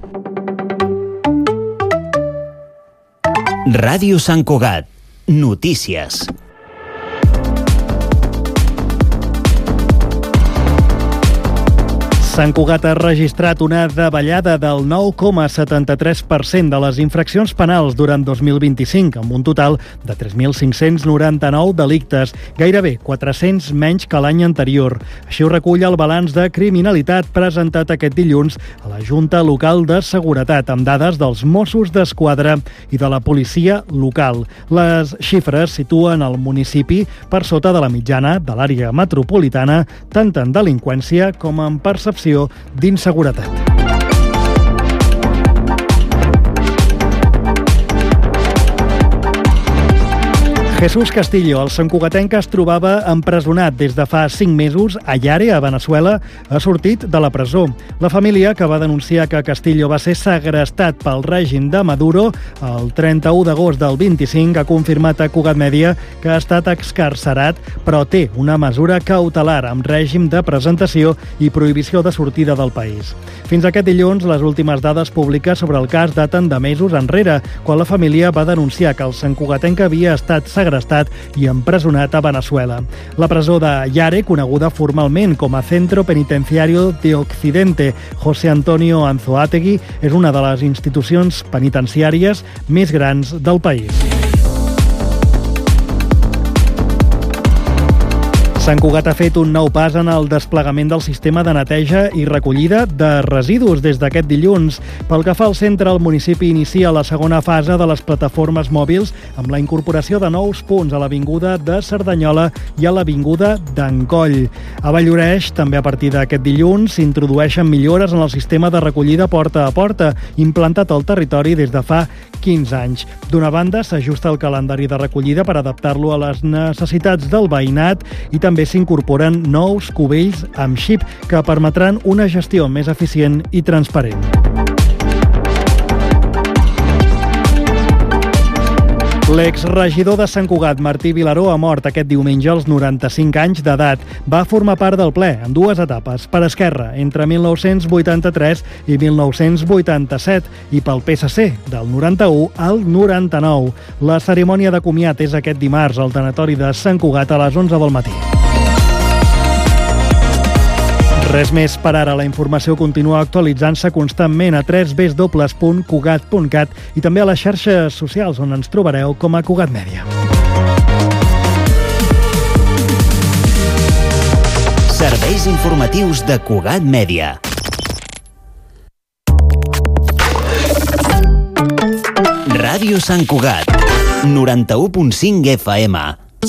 Ràdio Sant Cugat. Notícies. Sant Cugat ha registrat una davallada del 9,73% de les infraccions penals durant 2025, amb un total de 3.599 delictes, gairebé 400 menys que l'any anterior. Així ho recull el balanç de criminalitat presentat aquest dilluns a la Junta Local de Seguretat, amb dades dels Mossos d'Esquadra i de la policia local. Les xifres situen el municipi per sota de la mitjana de l'àrea metropolitana, tant en delinqüència com en percepció d'inseguretat. Jesús Castillo, el santcugatenc que es trobava empresonat des de fa 5 mesos a Yare, a Veneçuela, ha sortit de la presó. La família, que va denunciar que Castillo va ser segrestat pel règim de Maduro el 31 d'agost del 25, ha confirmat a Cugat Mèdia que ha estat excarcerat, però té una mesura cautelar amb règim de presentació i prohibició de sortida del país. Fins aquest dilluns, les últimes dades públiques sobre el cas daten de mesos enrere, quan la família va denunciar que el santcugatenc havia estat segrestat i empresonat a Veneçuela. La presó de Yare, coneguda formalment com a Centro Penitenciario de Occidente José Antonio Anzoátegui, és una de les institucions penitenciàries més grans del país. Sant Cugat ha fet un nou pas en el desplegament del sistema de neteja i recollida de residus des d'aquest dilluns. Pel que fa al centre, el municipi inicia la segona fase de les plataformes mòbils amb la incorporació de nous punts a l'avinguda de Cerdanyola i a l'avinguda d'Encoll. A Valldoreix, també a partir d'aquest dilluns, s'introdueixen millores en el sistema de recollida porta a porta, implantat al territori des de fa 15 anys. D'una banda, s'ajusta el calendari de recollida per adaptar-lo a les necessitats del veïnat i també s'incorporen nous cubells amb xip que permetran una gestió més eficient i transparent. L'exregidor de Sant Cugat, Martí Vilaró, ha mort aquest diumenge als 95 anys d'edat. Va formar part del ple en 2 etapes, per Esquerra, entre 1983 i 1987, i pel PSC, del 91 al 99. La cerimònia de comiat és aquest dimarts al tanatori de Sant Cugat a les 11 del matí. Res més per ara. La informació continua actualitzant-se constantment a www.cugat.cat i també a les xarxes socials, on ens trobareu com a Cugat Mèdia. Serveis informatius de Cugat Mèdia. Ràdio Sant Cugat, 91.5 FM.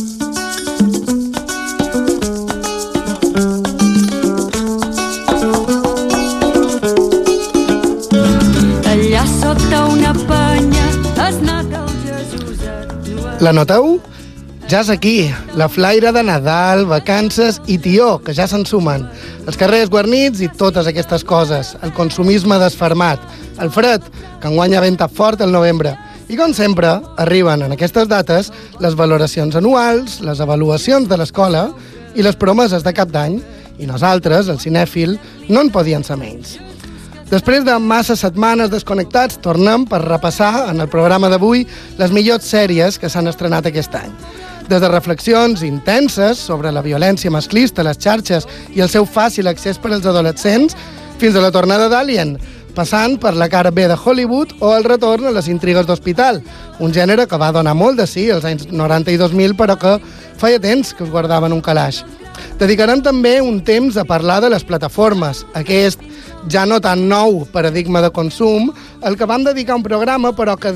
La noteu? Ja és aquí, la flaire de Nadal, vacances i tió, que ja se'n sumen. Els carrers guarnits i totes aquestes coses. El consumisme desfermat. El fred, que enguany ha ventat fort el novembre. I com sempre, arriben en aquestes dates les valoracions anuals, les avaluacions de l'escola i les promeses de cap d'any. I nosaltres, el cinèfil, no en podien ser menys. Després de massa setmanes desconnectats, tornem per repassar en el programa d'avui les millors sèries que s'han estrenat aquest any. Des de reflexions intenses sobre la violència masclista a les xarxes i el seu fàcil accés per als adolescents, fins a la tornada d'Alien, passant per la cara B de Hollywood o el retorn a les intrigues d'hospital, un gènere que va donar molt de sí als anys 90 i 2000, però que feia temps que es guardaven un calaix. Dedicarem també un temps a parlar de les plataformes, aquest ja no tan nou paradigma de consum, al que vam dedicar un programa però que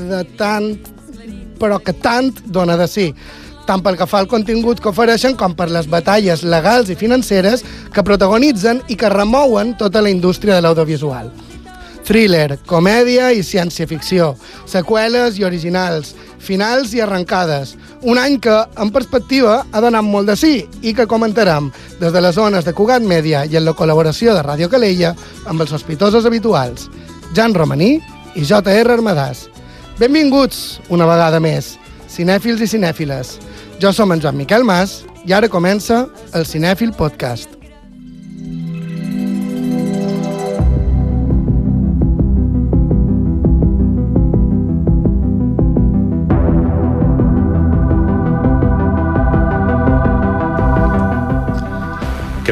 tant dona de sí, tant pel que fa al contingut que ofereixen com per les batalles legals i financeres que protagonitzen i que remouen tota la indústria de l'audiovisual. Thriller, comèdia i ciència-ficció, seqüeles i originals, finals i arrencades. Un any que, en perspectiva, ha donat molt de sí i que comentarem des de les zones de Cugat Mèdia i en la col·laboració de Ràdio Calella amb els sospitosos habituals, Jan Romaní i J.R. Armadàs. Benvinguts una vegada més, cinèfils i cinèfiles. Jo som en Joan Miquel Mas i ara comença el Cinèfil Podcast.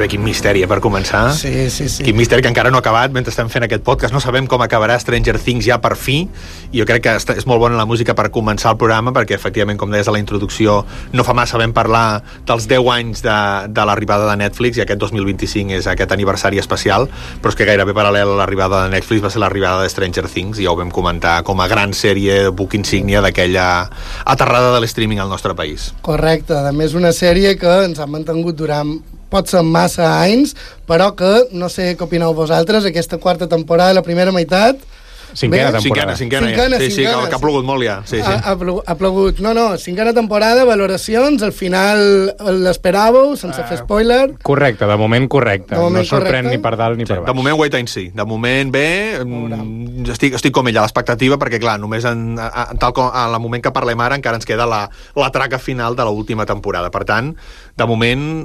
bé, quin misteri, per començar. Sí. Quin misteri que encara no ha acabat mentre estem fent aquest podcast. No sabem com acabarà Stranger Things ja per fi. I jo crec que és molt bona la música per començar el programa, perquè efectivament, com deies a la introducció, no fa massa vam parlar dels 10 anys de l'arribada de Netflix, i aquest 2025 és aquest aniversari especial, però és que gairebé paral·lel a l'arribada de Netflix va ser l'arribada de Stranger Things, i ja ho vam comentar com a gran sèrie book insígnia d'aquella aterrada de l'streaming al nostre país. Correcte, a més una sèrie que ens ha mantingut durant potser massa anys, però que, no sé què opineu vosaltres, aquesta quarta temporada, la primera meitat... Cinquena temporada. Cinquena. Sí, que ha plogut molt ja. Sí. Ha plogut. No, cinquena temporada, valoracions, al final l'esperàveu, sense fer spoiler. Correcte, de moment correcte. No sorprèn ni per dalt ni per baix. De moment wait and see. De moment bé, estic com ella, a l'expectativa, perquè clar, només tal com en el moment que parlem ara encara ens queda la traca final de l'última temporada. Per tant, de moment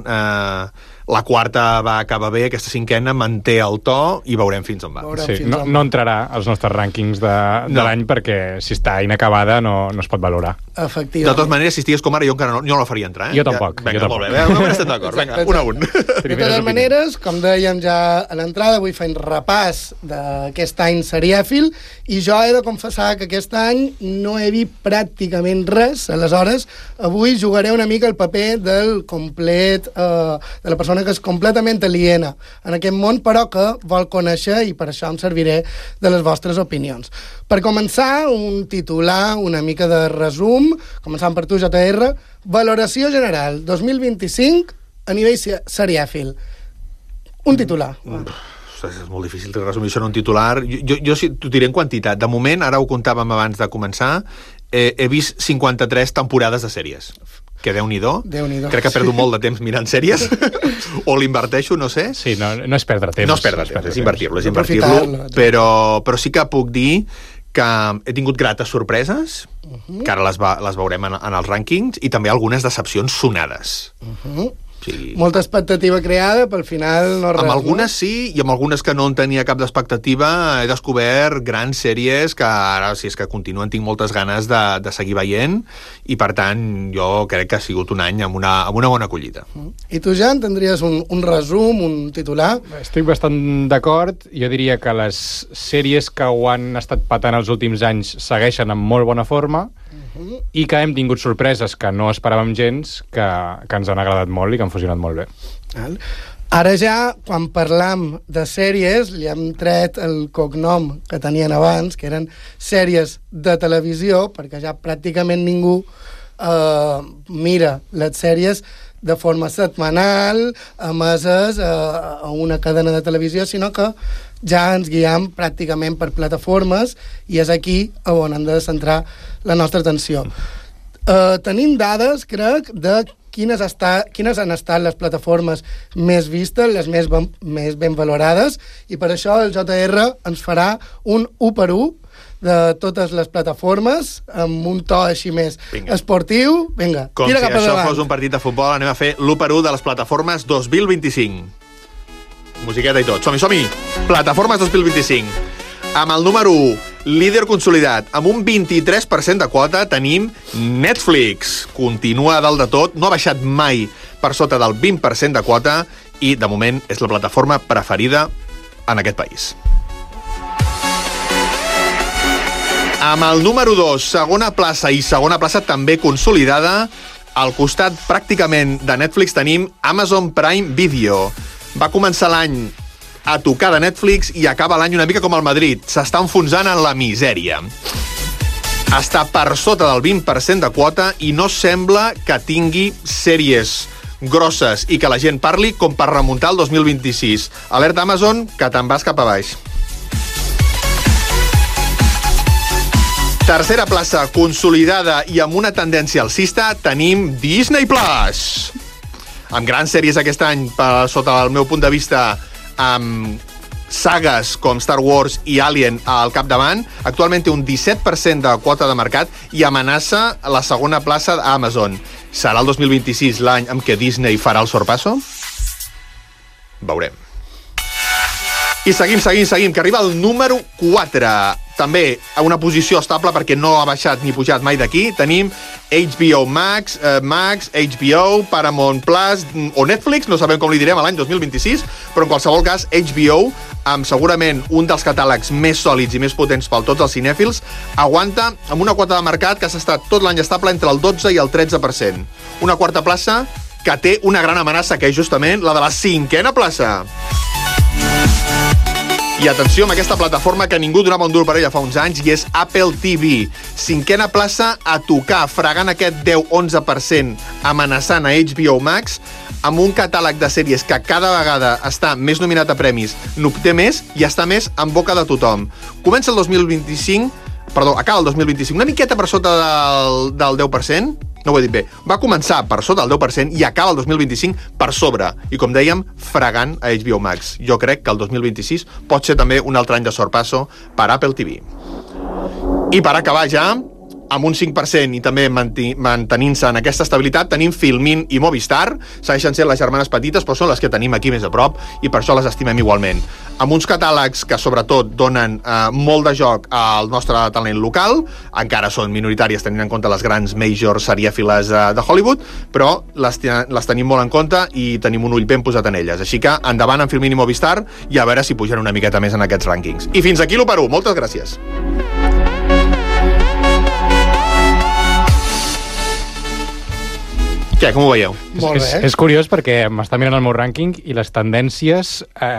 la quarta va acabar bé, aquesta cinquena manté el to i veurem fins on va. Sí, no entrarà als nostres rànquings de l'any, perquè si està inacabada no es pot valorar. Efectivament. De totes maneres, si estigués com ara, jo encara no la faria entrar. Jo tampoc. Vinga, molt bé, estem d'acord. Vinga, un a un. De totes maneres, com dèiem ja a l'entrada, avui fem repàs d'aquest any serièfil, i jo he de confessar que aquest any no he vist pràcticament res. Aleshores, avui jugaré una mica el paper del complet, de la persona que és completament aliena en aquest món, però que vol conèixer, i per això em serviré de les vostres opinions. Per començar, un titular, una mica de resum, començant per tu, JR. Valoració general 2025 a nivell serièfil. Un titular. És molt difícil de resumir això en un titular. Jo sí, t'ho diré en quantitat. De moment, ara ho comptàvem abans de començar, he vist 53 temporades de sèries. Que Déu-n'hi-do. Crec que perdo molt de temps mirant sèries. O l'inverteixo, no sé. Sí, no és perdre temps. No és perdre temps, és invertir-lo. Però sí que puc dir que he tingut grates sorpreses, que ara les veurem en els rànquings, i també algunes decepcions sonades. Sí. Molta expectativa creada, però al final no res. Amb algunes sí, i amb algunes que no en tenia cap d'expectativa he descobert grans sèries que ara, si és que continuen, tinc moltes ganes de seguir veient, i per tant jo crec que ha sigut un any amb una bona acollida. I tu, Jan, tindries un resum, un titular? Estic bastant d'acord. Jo diria que les sèries que ho han estat patant els últims anys segueixen en molt bona forma, i que hem tingut sorpreses que no esperàvem gens, que ens han agradat molt i que han funcionat molt bé. Ara ja, quan parlam de sèries, li hem tret el cognom que tenien abans, que eren sèries de televisió, perquè ja pràcticament ningú mira les sèries de forma setmanal, emeses a una cadena de televisió, sinó que ja ens guiem pràcticament per plataformes, i és aquí on hem de centrar la nostra atenció. Tenim dades, crec, de quines han estat les plataformes més vistes, les més ben valorades, i per això el JR ens farà un 1 per 1 de totes les plataformes, amb un to així més esportiu. Vinga, com tira si cap això endavant. fos un partit de futbol, anem a fer l'1 per 1 de les plataformes 2025. Musiqueta i tot. Som-hi. Plataformes 2025. Amb el número 1, líder consolidat, amb un 23% de quota, tenim Netflix. Continua a dalt de tot, no ha baixat mai per sota del 20% de quota, i de moment és la plataforma preferida en aquest país. Amb el número 2, segona plaça també consolidada, al costat pràcticament de Netflix tenim Amazon Prime Video. Va començar l'any a tocar de Netflix i acaba l'any una mica com el Madrid. S'està enfonsant en la misèria. Està per sota del 20% de quota i no sembla que tingui sèries grosses i que la gent parli com per remuntar el 2026. Alerta Amazon, que te'n vas cap a baix. Tercera plaça, consolidada i amb una tendència alcista, tenim Disney Plus. Amb grans sèries aquest any, sota el meu punt de vista, amb sagues com Star Wars i Alien al capdavant. Actualment té un 17% de quota de mercat i amenaça la segona plaça d'Amazon. Serà el 2026 l'any en què Disney farà el sorpasso? Veurem. I seguim, que arriba el número 4. també a una posició estable perquè no ha baixat ni pujat mai d'aquí. Tenim HBO Max, HBO, Paramount Plus o Netflix, no sabem com li direm a l'any 2026, però en qualsevol cas HBO, amb segurament un dels catàlegs més sòlids i més potents per tots els cinèfils, aguanta amb una quota de mercat que s'ha estat tot l'any estable entre el 12 i el 13%. Una quarta plaça que té una gran amenaça, que és justament la de la 5a plaça. I atenció amb aquesta plataforma que ningú donava un dur per ella fa uns anys, i és Apple TV. 5a plaça a tocar, fregant aquest 10-11%, amenaçant a HBO Max, amb un catàleg de sèries que cada vegada està més nominat a premis, n'obté més i està més en boca de tothom. Comença el 2025, acaba el 2025, una miqueta per sota del 10%, no ho he dit bé, va començar per sota del 10% i acaba el 2025 per sobre. I com dèiem, fregant a HBO Max. Jo crec que el 2026 pot ser també un altre any de sorpasso per Apple TV. I per acabar ja, amb un 5% i també mantenint-se en aquesta estabilitat, tenim Filmin i Movistar. Segueixen sent les germanes petites, però són les que tenim aquí més a prop i per això les estimem igualment. Amb uns catàlegs que sobretot donen molt de joc al nostre talent local, encara són minoritàries tenint en compte les grans majors serièfiles de Hollywood, però les tenim molt en compte i tenim un ull ben posat en elles. Així que endavant amb Filmin i Movistar i a veure si pugen una miqueta més en aquests rànquings. I fins aquí l'1 per 1. Moltes gràcies. Què, com ho veieu? Molt bé. És curiós perquè m'està mirant el meu rànquing i les tendències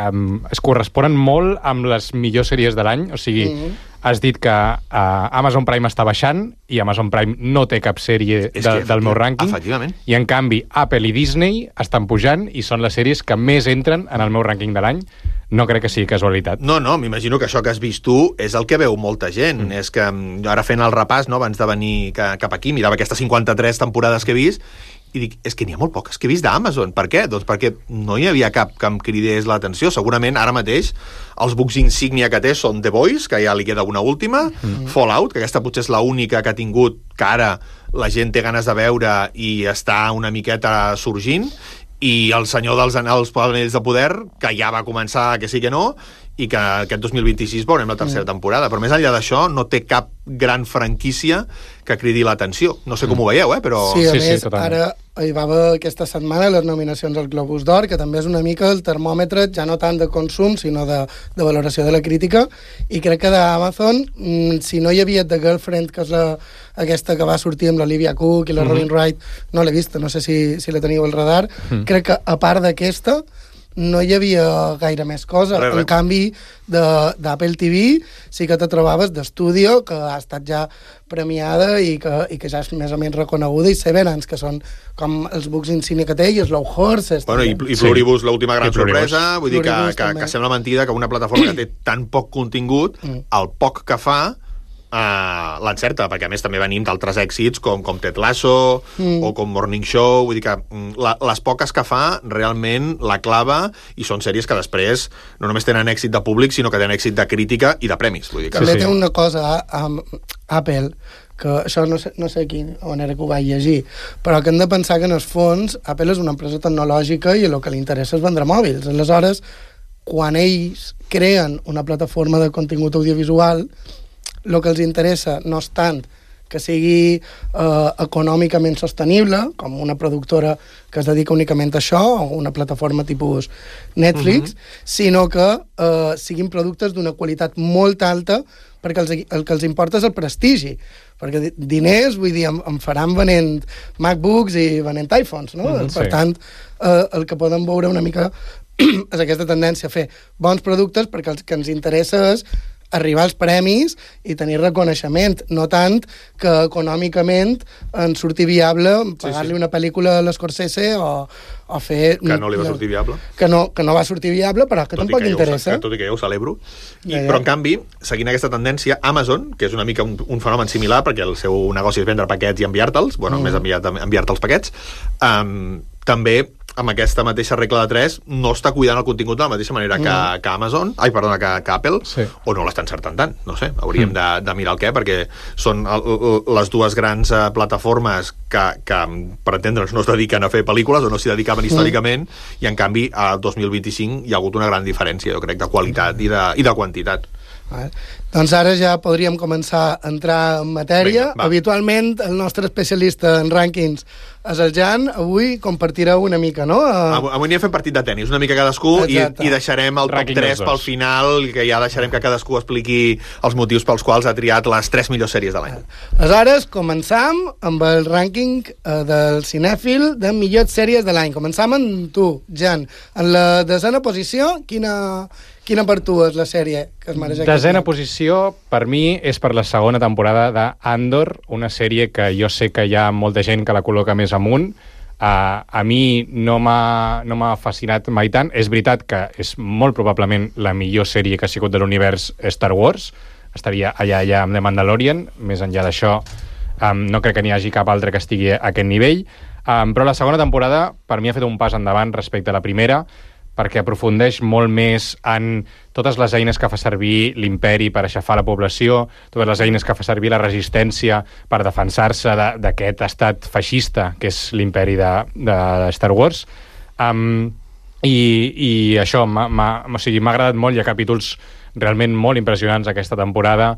es corresponen molt amb les millors sèries de l'any. O sigui, has dit que Amazon Prime està baixant i Amazon Prime no té cap sèrie del meu rànquing. Efectivament. I, en canvi, Apple i Disney estan pujant i són les sèries que més entren en el meu rànquing de l'any. No crec que sigui casualitat. No, m'imagino que això que has vist tu és el que veu molta gent. És que jo ara fent el repàs, no, abans de venir cap aquí, mirava aquestes 53 temporades que he vist i dic, és que n'hi ha molt poques que he vist d'Amazon. Per què? Doncs perquè no hi havia cap que em cridés l'atenció. Segurament ara mateix els books insígnia que té són The Boys, que ja li queda una última, Fallout, que aquesta potser és l'única que ha tingut, que ara la gent té ganes de veure i està una miqueta sorgint, i El senyor dels anells de poder, que ja va començar que sí que no, i que aquest 2026 veurem la tercera temporada. Però més enllà d'això, no té cap gran franquícia que cridi l'atenció. No sé com ho veieu, però... Sí, a més, ara hi va haver aquesta setmana les nominacions al Globus d'Or, que també és una mica el termòmetre, ja no tant de consum, sinó de valoració de la crítica, i crec que d'Amazon, si no hi havia The Girlfriend, que és aquesta que va sortir amb l'Olivia Cook i la Robin Wright, no l'he vista, no sé si la teniu al radar, crec que a part d'aquesta no hi havia gaire més cosa. En canvi, d'Apple TV sí que te trobaves d'Estudio, que ha estat ja premiada i que ja és més o menys reconeguda, i Severance, que són com els books insígnia que té, i Slow Horses. Bueno, i Pluribus, l'última gran sorpresa, vull dir que sembla mentida que una plataforma que té tan poc contingut, el poc que fa, l'encerta, perquè a més també venim d'altres èxits com Ted Lasso o com Morning Show, vull dir que les poques que fa realment la clava, i són sèries que després no només tenen èxit de públic, sinó que tenen èxit de crítica i de premis. Vull dir que... També té una cosa amb Apple, que això no sé on era que ho vaig llegir, però que hem de pensar que en el fons Apple és una empresa tecnològica i el que li interessa és vendre mòbils. Aleshores, quan ells creen una plataforma de contingut audiovisual, el que els interessa no és tant que sigui econòmicament sostenible, com una productora que es dedica únicament a això, o una plataforma tipus Netflix, sinó que siguin productes d'una qualitat molt alta, perquè el que els importa és el prestigi. Perquè diners, vull dir, em faran venent MacBooks i venent iPhones, no? Per tant, el que podem veure una mica és aquesta tendència a fer bons productes, perquè el que ens interessa és arribar als premis i tenir reconeixement, no tant que econòmicament ens surti viable pagar-li una pel·lícula a l'Scorsese o fer... Que no li va sortir viable. Que no va sortir viable, però que tampoc interessa. Tot i que jo ho celebro. Però, en canvi, seguint aquesta tendència, Amazon, que és una mica un fenomen similar, perquè el seu negoci és vendre paquets i enviar-te'ls, més enviar-te els paquets, també amb aquesta mateixa regla de 3 no està cuidant el contingut de la mateixa manera que Amazon, que Apple, o no l'està encertant tant, no sé, hauríem de mirar el què, perquè són les dues grans plataformes que per entendre'ns no es dediquen a fer pel·lícules o no s'hi dedicaven històricament, i en canvi al 2025 hi ha hagut una gran diferència, jo crec, de qualitat i de quantitat. Doncs ara ja podríem començar a entrar en matèria. Vinga, habitualment el nostre especialista en rànquings és el Jan. Avui compartireu una mica, no? Avui n'hi ha fet partit de tenis, una mica cadascú, i deixarem el top 3 pel final, que ja deixarem que cadascú expliqui els motius pels quals ha triat les 3 millors sèries de l'any. Aleshores, començam amb el rànquing del cinèfil de millors sèries de l'any. Començam amb tu, Jan. En la desena posició, quina per tu és la sèrie que es mereix? Desena posició, per mi, és per la segona temporada d'Andor, una sèrie que jo sé que hi ha molta gent que la col·loca més amunt. A mi no m'ha fascinat mai tant. És veritat que és molt probablement la millor sèrie que ha sigut de l'univers Star Wars. Estaria allà amb The Mandalorian. Més enllà d'això, no crec que n'hi hagi cap altre que estigui a aquest nivell. Però la segona temporada, per mi, ha fet un pas endavant respecte a la primera, perquè aprofundeix molt més en totes les eines que fa servir l'imperi per aixafar la població, totes les eines que fa servir la resistència per defensar-se d'aquest estat feixista que és l'imperi de Star Wars. I això m'ha agradat molt. Hi ha capítols realment molt impressionants aquesta temporada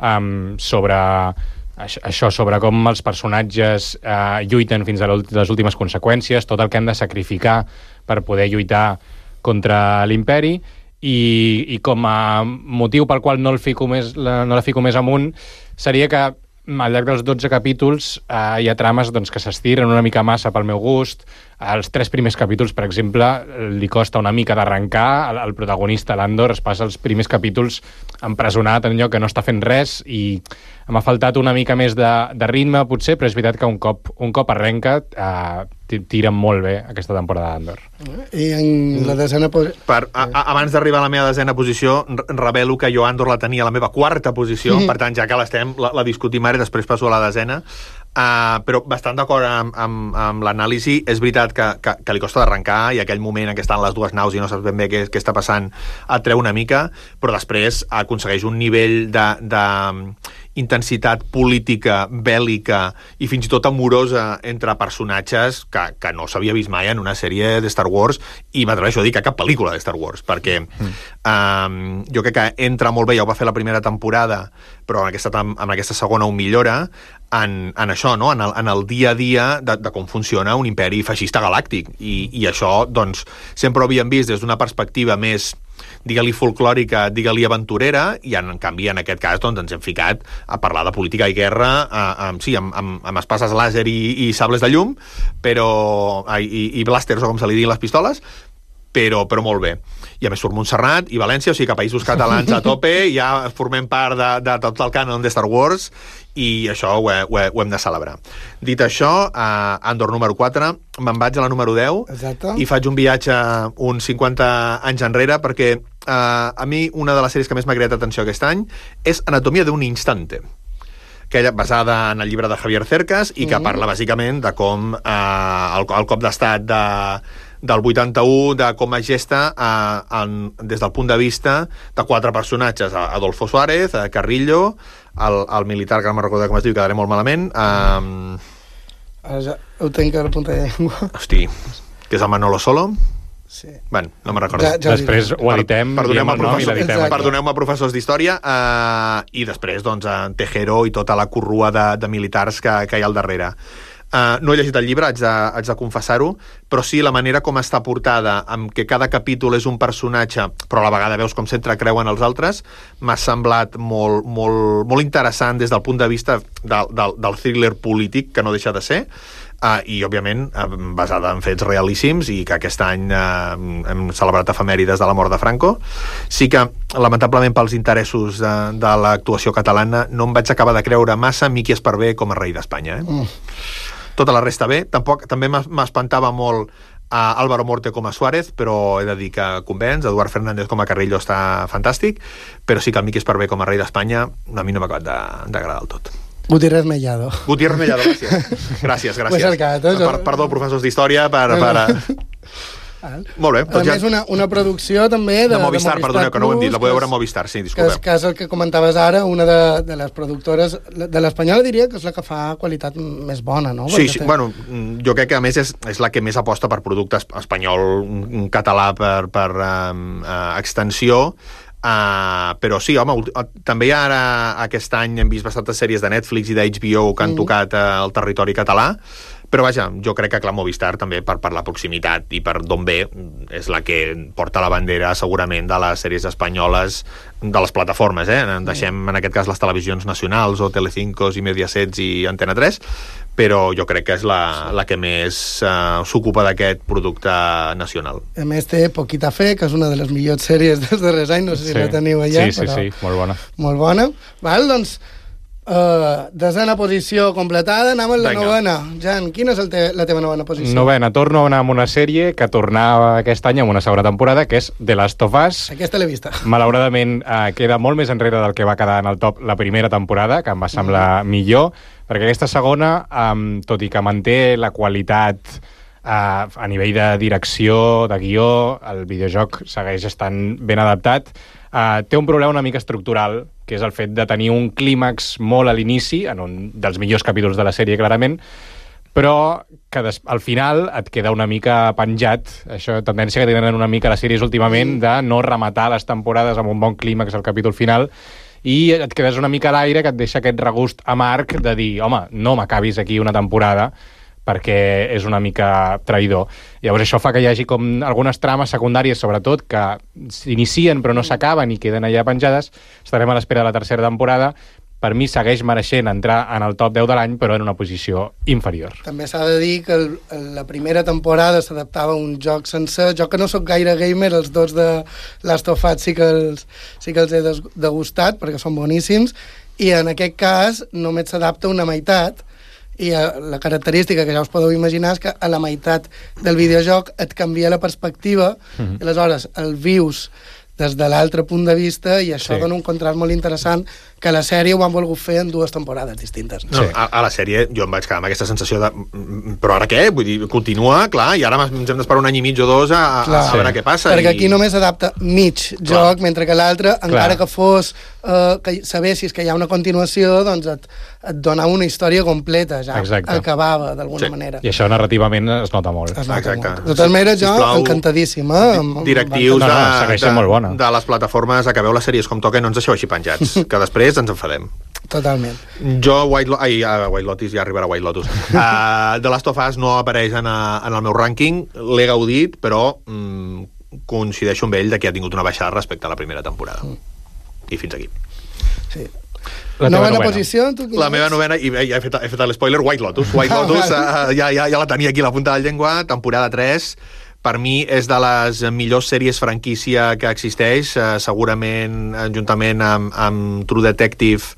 sobre com els personatges lluiten fins a les últimes conseqüències, tot el que han de sacrificar per poder lluitar contra l'imperi, i com a motiu pel qual no la fico més amunt seria que al llarg dels 12 capítols hi ha trames que s'estiren una mica massa pel meu gust. Els 3 primers capítols, per exemple, li costa una mica d'arrencar. El protagonista, l'Andor, es passa els primers capítols empresonat en lloc que no està fent res, i m'ha faltat una mica més de ritme, potser, però és veritat que un cop arrenca tira molt bé aquesta temporada d'Andor. I en la desena posició... Abans d'arribar a la meva desena posició, revelo que jo Andor la tenia a la meva quarta posició, per tant, ja que l'estem, la discutim ara i després passo a la desena. Però bastant d'acord amb l'anàlisi. És veritat que li costa d'arrencar, i aquell moment en què estan les dues naus i no saps ben bé què està passant et treu una mica, però després aconsegueix un nivell de intensitat política, bèl·lica i fins i tot amorosa entre personatges que no s'havia vist mai en una sèrie de Star Wars, i m'atreveixo a dir que cap pel·lícula de Star Wars, perquè jo crec que entra molt bé, ja ho va fer la primera temporada, però en aquesta segona ho millora en això, no? En el dia a dia de com funciona un imperi feixista galàctic, i això doncs sempre ho havíem vist des d'una perspectiva més, digue-li folclòrica, digue-li aventurera, i en canvi en aquest cas doncs, ens hem ficat a parlar de política i guerra amb espases làser i sables de llum, i blasters, o com se li diuen les pistoles, però molt bé. I a més surt Montserrat i València, o sigui que Països Catalans a tope, ja formem part de tot el cànon de Star Wars, i això ho hem de celebrar. Dit això, Andor número 4, me'n vaig a la número 10. Exacte. I faig un viatge uns 50 anys enrere, perquè a mi una de les sèries que més m'ha cridat atenció aquest any és Anatomia d'un instante, que basada en el llibre de Javier Cercas, i que parla bàsicament de com el cop d'estat del 81, de com es gesta des del punt de vista de 4 personatges: Adolfo Suárez, Carrillo, el militar, que no me'n recordo com es diu, quedaré molt malament. Ho tinc a la punta de llengua. Hosti, que és el Manolo Solo. Sí. Bueno, no me'n recordo. Després ho editem, perdoneu-me, professors d'història, i després doncs Tejero i tota la corrua de militars que hi ha al darrere. No he llegit el llibre, haig de confessar-ho, però sí la manera com està portada, amb que cada capítol és un personatge, però a la vegada veus com s'entrecreuen els altres, m'ha semblat molt, molt, molt interessant des del punt de vista del thriller polític, que no deixa de ser, i òbviament basada en fets realíssims, i que aquest any hem celebrat efemèrides de la mort de Franco. Sí que lamentablement pels interessos de l'actuació catalana no em vaig acabar de creure massa Miqui Esparvé com a rei d'Espanya. Tota la resta bé. També m'espantava molt Álvaro Morte com a Suárez, però he de dir que convenç. Eduard Fernández com a Carrillo està fantàstic, però sí que el Miqui Esparvé com a rei d'Espanya a mi no m'ha acabat d'agradar del tot. Gutiérrez Mellado, gràcies. Perdó, professors d'història, Molt bé. A més, una producció també de Movistar, perdoneu, que no ho hem dit, la podeu veure a Movistar, sí, disculpeu. Que és el que comentaves ara, una de les productores de l'Espanyola, diria que és la que fa qualitat més bona, no? Sí, bueno, jo crec que a més és la que més aposta per producte espanyol, català per extensió, Però sí, home, també ara aquest any hem vist bastantes sèries de Netflix i d'HBO que han tocat el territori català, però vaja, jo crec que clar, Movistar també per la proximitat i per d'on ve és la que porta la bandera segurament de les sèries espanyoles de les plataformes, deixem en aquest cas les televisions nacionals o Telecincos i Mediasets i Antena 3, però jo crec que és la que més s'ocupa d'aquest producte nacional. A més té Poquita Fe, que és una de les millors sèries dels darrers anys, no sé si la teniu allà. Sí, molt bona. Molt bona. Val, doncs, desena posició completada, anem a la novena. Jan, quina és la teva novena posició? Novena, torno a anar amb una sèrie que tornava aquest any amb una segona temporada, que és The Last of Us. Aquesta l'he vista. Malauradament queda molt més enrere del que va quedar en el top la primera temporada, que em va semblar millor, perquè aquesta segona, tot i que manté la qualitat a nivell de direcció, de guió, el videojoc segueix estant ben adaptat, té un problema una mica estructural, que és el fet de tenir un clímax molt a l'inici, en un dels millors capítols de la sèrie, clarament, però que al final et queda una mica penjat, això, tendència que tenen una mica les sèries últimament, de no rematar les temporades amb un bon clímax al capítol final, i et quedes una mica a l'aire que et deixa aquest regust amarg de dir, home, no m'acabis aquí una temporada, perquè és una mica traïdor. Llavors això fa que hi hagi com algunes trames secundàries, sobretot, que s'inicien però no s'acaben i queden allà penjades. Estarem a l'espera de la tercera temporada. Per mi segueix mereixent entrar en el top 10 de l'any, però en una posició inferior. També s'ha de dir que la primera temporada s'adaptava a un joc sencer. Jo que no sóc gaire gamer, els dos de Last of Us sí que els he degustat, perquè són boníssims, i en aquest cas només s'adapta una meitat, i la característica que ja us podeu imaginar és que a la meitat del videojoc et canvia la perspectiva i aleshores el vius des de l'altre punt de vista i això dona un contrast molt interessant que la sèrie ho han volgut fer en 2 temporades distintes. No, a la sèrie jo em vaig quedar amb aquesta sensació de però ara què? Vull dir, continua, clar, i ara ens hem d'esperar un any i mig o 2 a veure què passa. Perquè aquí només s'adapta mig joc, mentre que l'altre, encara que fos que sabessis que hi ha una continuació, doncs et donava una història completa, ja acabava d'alguna manera. I això narrativament es nota molt. Exacte. De totes maneres, jo encantadíssim. Directius de les plataformes, acabeu les sèries com toca i no ens deixeu així penjats, que després ens enfadem. Totalment. Jo, White Lotus, ja arribarà White Lotus. The Last of Us no apareix en el meu rànquing, l'he gaudit, però coincideixo amb ell que ha tingut una baixada respecte a la primera temporada. I fins aquí. Sí. La novena posició? La meva novena, i ja he fet l'espoiler, White Lotus. White Lotus, ja la tenia aquí a la punta de la llengua, temporada 3, per mi és de les millors sèries franquícia que existeix, segurament juntament amb True Detective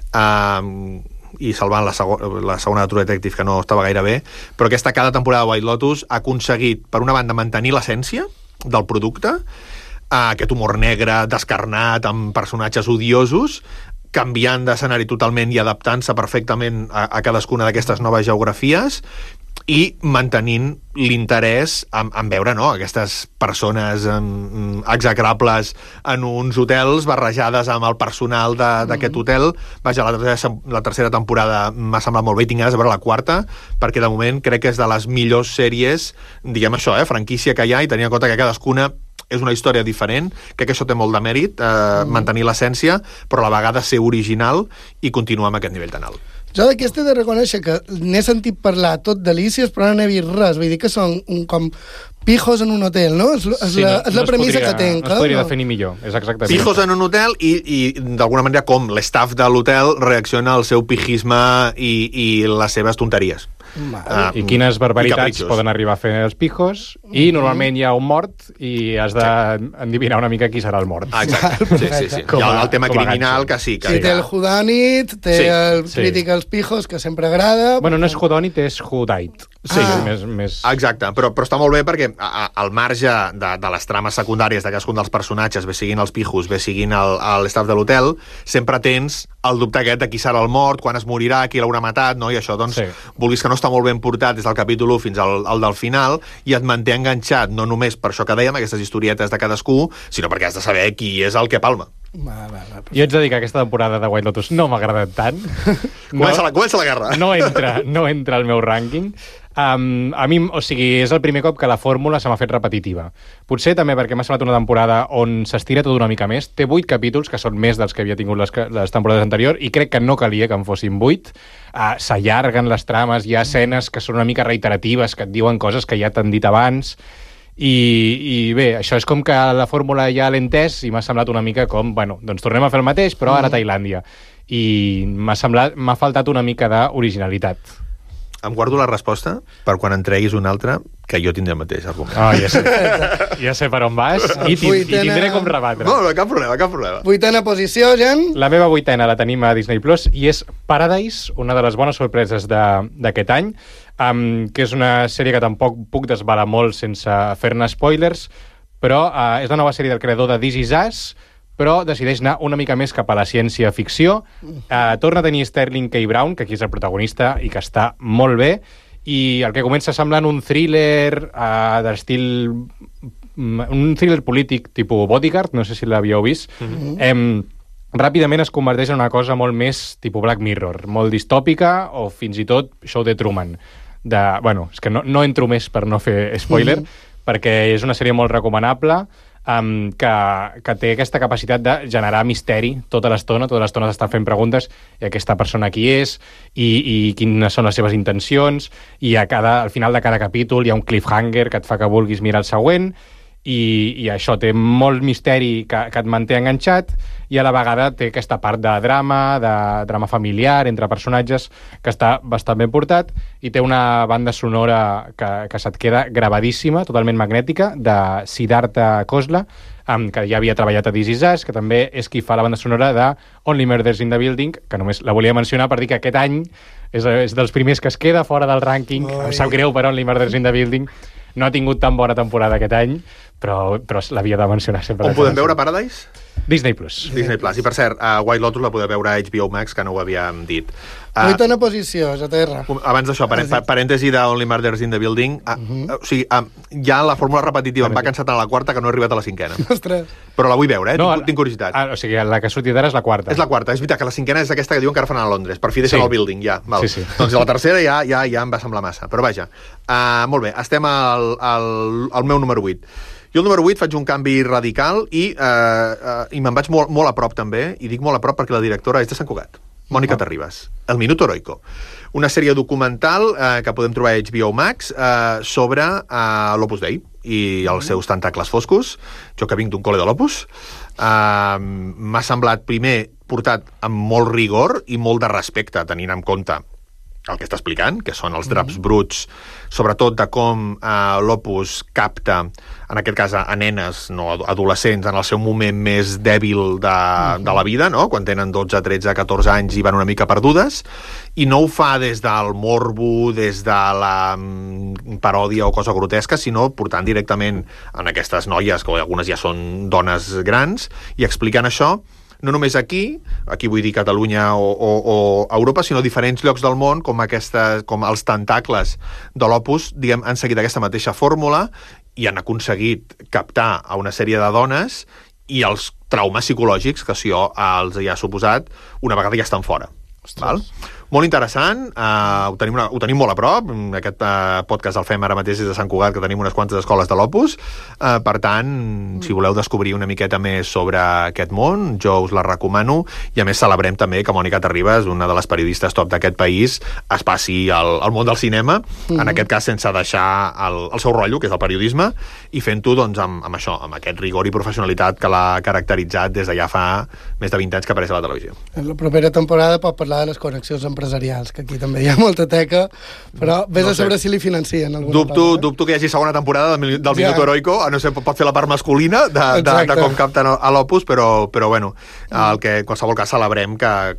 i salvant la segona de True Detective, que no estava gaire bé, però aquesta cada temporada de White Lotus ha aconseguit, per una banda, mantenir l'essència del producte, aquest humor negre, descarnat, amb personatges odiosos, canviant d'escenari totalment i adaptant-se perfectament a cadascuna d'aquestes noves geografies, i mantenint l'interès en veure aquestes persones execrables en uns hotels barrejades amb el personal d'aquest hotel. Vaja, la tercera temporada m'ha semblat molt bé, tinc ganes de veure la quarta, perquè de moment crec que és de les millors sèries, diguem això, franquícia que hi ha, i tenint en compte que cadascuna és una història diferent, crec que això té molt de mèrit, mantenir l'essència, però a la vegada ser original i continuar amb aquest nivell tan alt. Jo d'aquesta he de reconèixer que n'he sentit parlar tot delícies, però no n'he vist res. Vull dir que són com pijos en un hotel, no? És la premissa que tenc. No es podria definir millor, és exactament. Pijos en un hotel i d'alguna manera com l'estaf de l'hotel reacciona al seu pijisme i les seves tonteries. I quines barbaritats poden arribar a fer els pijos, i normalment hi ha un mort i has d'endevinar una mica qui serà el mort. Exacte, sí. Hi ha el tema criminal que sí. Sí, té el whodunit, té el crític als pijos, que sempre agrada. Bueno, no és whodunit, és whodite. Sí, exacte, però està molt bé perquè al marge de les trames secundàries de cadascun dels personatges, bé siguin els pijos, bé siguin l'estaf de l'hotel, sempre tens el dubte aquest de qui serà el mort, quan es morirà, qui l'haurà matat, no? I això, doncs, vulguis que no està molt ben portat des del capítol 1 fins al del final, i et manté enganxat, no només per això que dèiem, aquestes historietes de cadascú, sinó perquè has de saber qui és el que palma. Jo haig de dir que aquesta temporada de White Lotus no m'ha agradat tant. Comença la guerra. No entra al meu rànquing. A mi, o sigui, és el primer cop que la fórmula se m'ha fet repetitiva. Potser també perquè m'ha semblat una temporada on s'estira tot una mica més. Té 8 capítols, que són més dels que havia tingut les temporades anteriors, i crec que no calia que en fossin 8. S'allarguen les trames, hi ha escenes que són una mica reiteratives, que et diuen coses que ja t'han dit abans, i bé, això és com que la fórmula ja l'he entès i m'ha semblat una mica com, bueno, doncs tornem a fer el mateix, però ara a Tailàndia. I m'ha faltat una mica d'originalitat. Em guardo la resposta per quan en treguis una altra, que jo tindré el mateix argument. Ja sé per on vas i tindré com rebatre. No, cap problema. 8a posició, Jan? La meva 8a la tenim a Disney Plus i és Paradise, una de les bones sorpreses d'aquest any, que és una sèrie que tampoc puc desvelar molt sense fer-ne spoilers, però és la nova sèrie del creador de This Is Us, però decideix anar una mica més cap a la ciència-ficció. Torna a tenir Sterling K. Brown, que aquí és el protagonista i que està molt bé, i el que comença semblant un thriller d'estil... un thriller polític tipus Bodyguard, no sé si l'havíeu vist, ràpidament es converteix en una cosa molt més tipus Black Mirror, molt distòpica o fins i tot Show de Truman. Bueno, és que no entro més per no fer spoiler, perquè és una sèrie molt recomanable, que té aquesta capacitat de generar misteri tota l'estona t'estan fent preguntes, i aquesta persona qui és, i quines són les seves intencions, i al final de cada capítol hi ha un cliffhanger que et fa que vulguis mirar el següent, i això té molt misteri que et manté enganxat, i a la vegada té aquesta part de drama familiar entre personatges que està bastant ben portat, i té una banda sonora que se't queda gravadíssima, totalment magnètica, de Siddhartha Khosla, que ja havia treballat a This Is Us, que també és qui fa la banda sonora de Only Murders in the Building, que només la volia mencionar per dir que aquest any és dels primers que es queda fora del rànquing. Em sap greu per Only Murders in the Building, no ha tingut tan bona temporada aquest any, però l'havia de mencionar sempre. On podem veure Paradise? Disney Plus. Disney Plus. I per cert, White Lotus la podeu veure a HBO Max, que no ho havíem dit. 8a posició, JTR. Abans d'això, parèntesi de Only Murders in the Building. O sigui, ja la fórmula repetitiva em va cansar tant a la quarta que no he arribat a la 5a. Ostres. Però la vull veure, tinc curiositat. O sigui, la que ha sortit ara és la quarta. És la quarta, és veritat que la 5a és aquesta que diuen que ara fan a Londres. Per fi deixen el building, ja. Val. Sí. Doncs la tercera ja em va semblar massa. Però vaja, molt bé, estem al meu número 8. Jo el número 8 faig un canvi radical i me'n vaig molt a prop també, i dic molt a prop perquè la directora és de Sant Cugat, Mònica Terribas, El Minuto Heroico. Una sèrie documental que podem trobar a HBO Max sobre l'Opus Dei i els seus tentacles foscos. Jo que vinc d'un col·le de l'Opus, m'ha semblat primer portat amb molt rigor i molt de respecte, tenint en compte el que està explicant, que són els draps bruts, sobretot de com l'Opus capta, en aquest cas a nenes, no adolescents, en el seu moment més dèbil de la vida, no? Quan tenen 12, 13, 14 anys i van una mica perdudes, i no ho fa des del morbo, des de la paròdia o cosa grotesca, sinó portant directament en aquestes noies, que algunes ja són dones grans, i explicant això, no només aquí vull dir Catalunya o Europa, sinó diferents llocs del món, com els tentacles de l'Opus, diguem, han seguit aquesta mateixa fórmula i han aconseguit captar a una sèrie de dones i els traumes psicològics que això els hi ha suposat una vegada ja estan fora. Val? Molt interessant, ho tenim molt a prop, aquest podcast el fem ara mateix des de Sant Cugat, que tenim unes quantes escoles de l'Opus, per tant, si voleu descobrir una miqueta més sobre aquest món, jo us la recomano, i a més celebrem també que Mònica Terribas, una de les periodistes top d'aquest país, es passi al món del cinema, en aquest cas sense deixar el seu rotllo, que és el periodisme, i fent-ho doncs, amb això, amb aquest rigor i professionalitat que l'ha caracteritzat des de ja fa més de 20 anys que apareix a la televisió. En la propera temporada pot parlar de les connexions empresarials, que aquí també hi ha molta teca, però vés a saber si li financien alguna cosa. Dubto que hi hagi segona temporada del Minuto Heroico, no sé, pot fer la part masculina de com capten a l'Opus, però bueno, el que en qualsevol cas celebrem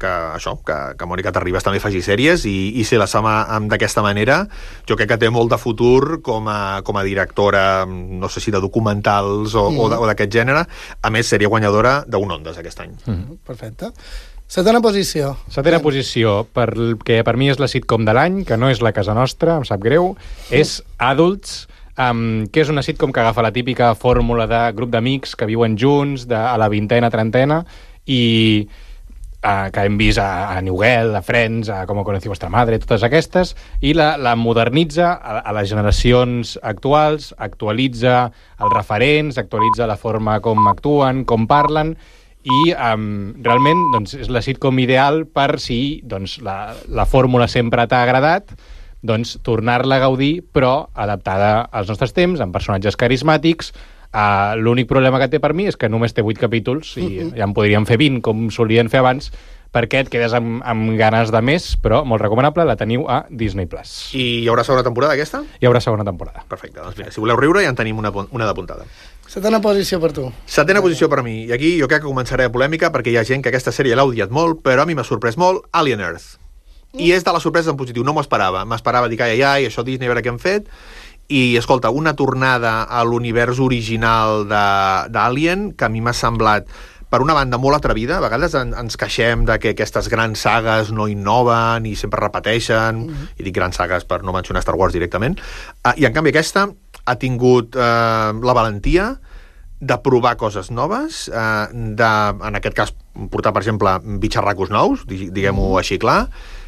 que Mònica Terribas també faci sèries, i si la sama d'aquesta manera, jo crec que té molt de futur com a directora, no sé si de documentals o d'aquest gènere, a més sèrie guanyadora d'un Ondas aquest any. Perfecte. Setena posició. Setena posició, que per mi és la sitcom de l'any, que no és La Casa Nostra, em sap greu, és Adults, que és una sitcom que agafa la típica fórmula de grup d'amics que viuen junts a la vintena, trentena, i que hem vist a New Girl, a Friends, a Com conocí vostra madre, totes aquestes, i la modernitza a les generacions actuals, actualitza els referents, actualitza la forma com actuen, com parlen, i realment doncs, és la sitcom ideal per si doncs, la fórmula sempre t'ha agradat, doncs tornar-la a gaudir, però adaptada als nostres temps, amb personatges carismàtics. L'únic problema que té per mi és que només té 8 capítols i ja en podríem fer 20, com solien fer abans, perquè et quedes amb ganes de més, però molt recomanable, la teniu a Disney+. I hi haurà segona temporada, aquesta? Hi haurà segona temporada. Perfecte, doncs mira, si voleu riure ja en tenim una d'apuntada. Setena posició per tu. Setena posició per mi, i aquí jo crec que començaré a polèmica perquè hi ha gent que aquesta sèrie l'ha odiat molt, però a mi m'ha sorprès molt, Alien Earth. I és de la sorpresa en positiu, no m'ho esperava. M'esperava dir, ai, això Disney, a veure què hem fet. I, escolta, una tornada a l'univers original d'Alien, que a mi m'ha semblat, per una banda, molt atrevida. A vegades ens queixem de que aquestes grans sagues no innoven i sempre repeteixen, i dic grans sagues per no mencionar Star Wars directament. I, en canvi, aquesta ha tingut la valentia de provar coses noves, en aquest cas, portar, per exemple, bitxarracos nous, diguem-ho així clar,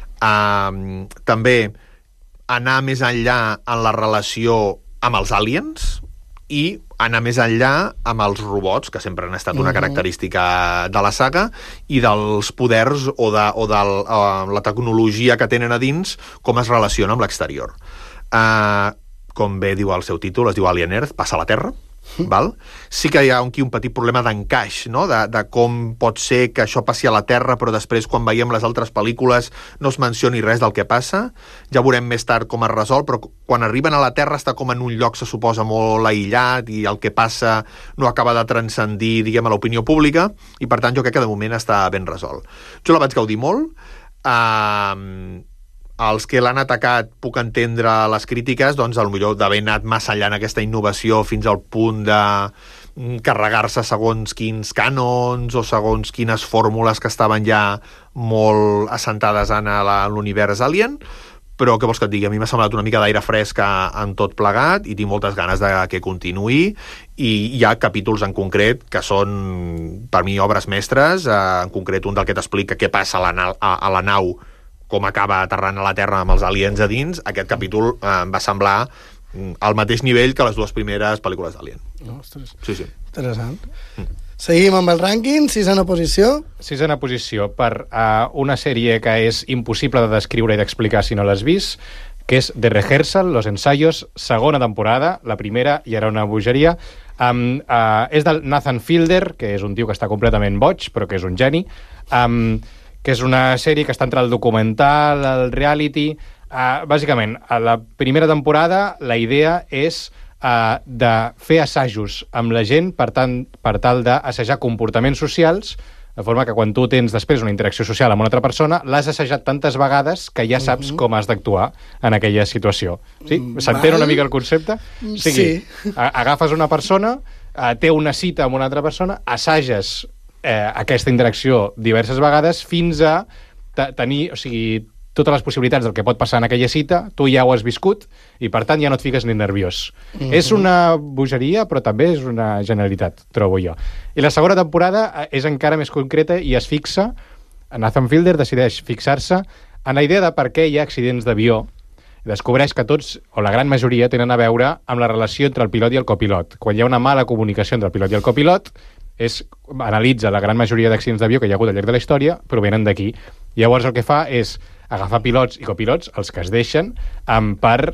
també anar més enllà en la relació amb els aliens i anar més enllà amb els robots, que sempre han estat una característica de la saga, i dels poders o de la tecnologia que tenen a dins, com es relaciona amb l'exterior. Com bé diu el seu títol, es diu Alien Earth, passa a la Terra, val? Sí que hi ha aquí un petit problema d'encaix, no? De com pot ser que això passi a la Terra, però després, quan veiem les altres pel·lícules, no es mencioni res del que passa. Ja veurem més tard com es resol, però quan arriben a la Terra està com en un lloc, se suposa, molt aïllat, i el que passa no acaba de transcendir, diguem, a l'opinió pública, i per tant jo crec que de moment està ben resolt. Jo la vaig gaudir molt. Els que l'han atacat puc entendre les crítiques, doncs potser d'haver anat massa enllà en aquesta innovació fins al punt de carregar-se segons quins cànons o segons quines fórmules que estaven ja molt assentades en l'univers Alien, però què vols que et digui? A mi m'ha semblat una mica d'aire fresc en tot plegat i tinc moltes ganes de que continuï, i hi ha capítols en concret que són, per mi, obres mestres, en concret un del que t'explica què passa a la nau, com acaba aterrant a la Terra amb els aliens a dins. Aquest capítol em va semblar al mateix nivell que les dues primeres pel·lícules d'Alien. Ostres, sí. Interessant. Seguim amb el rànquing, sisena posició. Sisena posició per una sèrie que és impossible de descriure i d'explicar si no l'has vist, que és The Rehearsal, Los Ensayos, segona temporada, la primera ja era una bogeria. És del Nathan Fielder, que és un tio que està completament boig, però que és un geni, que és una sèrie que està entre el documental, el reality. Bàsicament, a la primera temporada la idea és de fer assajos amb la gent per tal d'assajar comportaments socials, de forma que quan tu tens després una interacció social amb una altra persona, l'has assajat tantes vegades que ja saps com has d'actuar en aquella situació. Sí? S'entén una mica el concepte? O sigui, agafes una persona, té una cita amb una altra persona, assages aquesta interacció diverses vegades fins a tenir, o sigui, totes les possibilitats del que pot passar en aquella cita, tu ja ho has viscut i per tant ja no et fiques ni nerviós. És una bogeria, però també és una generalitat, trobo jo. I la segona temporada és encara més concreta i es fixa, Nathan Fielder decideix fixar-se en la idea de per què hi ha accidents d'avió. Descobreix que tots, o la gran majoria, tenen a veure amb la relació entre el pilot i el copilot. Quan hi ha una mala comunicació entre el pilot i el copilot, analitza la gran majoria d'accidents d'avió que hi ha hagut al llarg de la història, provenen d'aquí. Llavors el que fa és agafar pilots i copilots, els que es deixen, per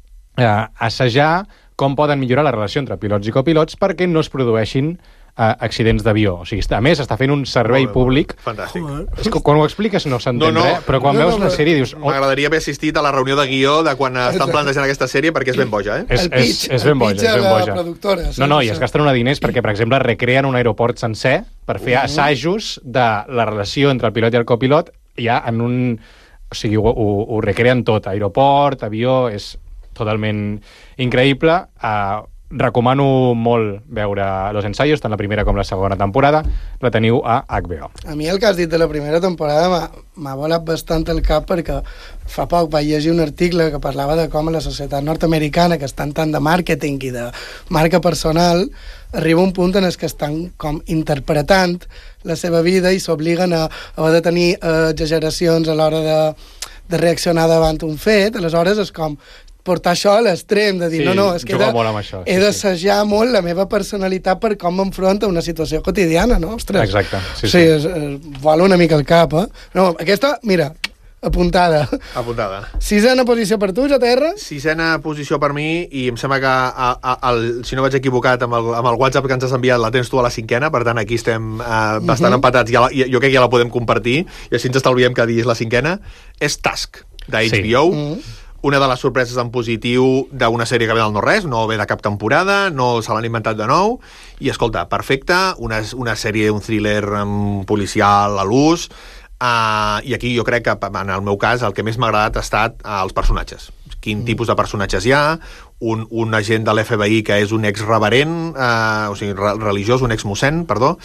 assajar com poden millorar la relació entre pilots i copilots perquè no es produeixin accidents d'avió. O sigui, a més, està fent un servei públic. Fantàstic. És que quan ho expliques no s'entén res, però quan veus la sèrie dius... M'agradaria haver assistit a la reunió de guió de quan estan plantejant aquesta sèrie, perquè és ben boja, eh? És ben boja, és ben boja. Productora, no, i es gasten una diners perquè, per exemple, recreen un aeroport sencer per fer assajos de la relació entre el pilot i el copilot ja en un... O sigui, ho recreen tot. Aeroport, avió, és totalment increïble. recomano molt veure Los Ensayos, tant la primera com la segona temporada. La teniu a HBO. A mi el que has dit de la primera temporada m'ha volat bastant el cap, perquè fa poc vaig llegir un article que parlava de com a la societat nord-americana, que estan tant de màrqueting i de marca personal, arriba un punt en el que estan com interpretant la seva vida i s'obliguen a haver de tenir exageracions a l'hora de reaccionar davant un fet. Aleshores és com portar això a l'extrem, de dir, Sí, no, és que he d'assajar molt la meva personalitat per com m'enfronta a una situació quotidiana, no? Ostres. Exacte. Sí. Vola una mica el cap, eh? No, aquesta, mira, apuntada. 6ª posició per tu, JTR? 6ª posició per mi, i em sembla que, si no vaig equivocat, amb el WhatsApp que ens has enviat la tens tu a la 5ª, per tant aquí estem bastant empatats, jo crec que ja la podem compartir, i així ens estalviem que diguis la 5ª, és Tusk, d'HBO. Una de les sorpreses en positiu d'una sèrie que ve del no-res, no ve de cap temporada, no se l'han inventat de nou, i escolta, perfecte, una sèrie, un thriller policial a l'ús, i aquí jo crec que, en el meu cas, el que més m'ha agradat ha estat els personatges. Quin tipus de personatges hi ha, un agent de l'FBI que és un ex-reverent, o sigui, religiós, un ex-mossèn, perdó,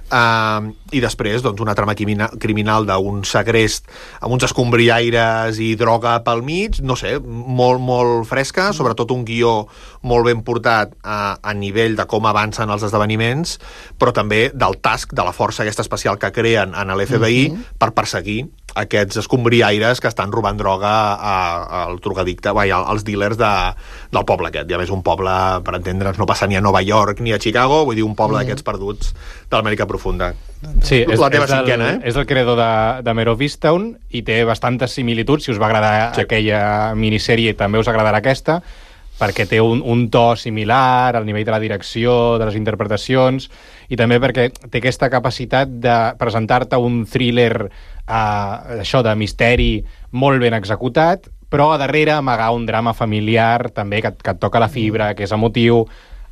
i després doncs, una trama criminal d'un segrest amb uns escombriaires i droga pel mig, no sé, molt fresca, sobretot un guió molt ben portat a nivell de com avancen els esdeveniments, però també del tasc, de la força aquesta especial que creen en l'FBI per perseguir aquests escombriaires que estan robant droga al drogadicte, als dealers del poble aquest. I a més un poble, per entendre'ns, no passa ni a Nova York ni a Chicago, vull dir un poble d'aquests perduts de l'Amèrica profunda. Sí, la teva cinquena, és el creador de Mare of Easttown i té bastantes similituds. Si us va agradar aquella minissèrie, també us agradarà aquesta, perquè té un to similar al nivell de la direcció, de les interpretacions, i també perquè té aquesta capacitat de presentar-te un thriller de misteri molt ben executat, però a darrere amagar un drama familiar també que et toca la fibra, que és emotiu,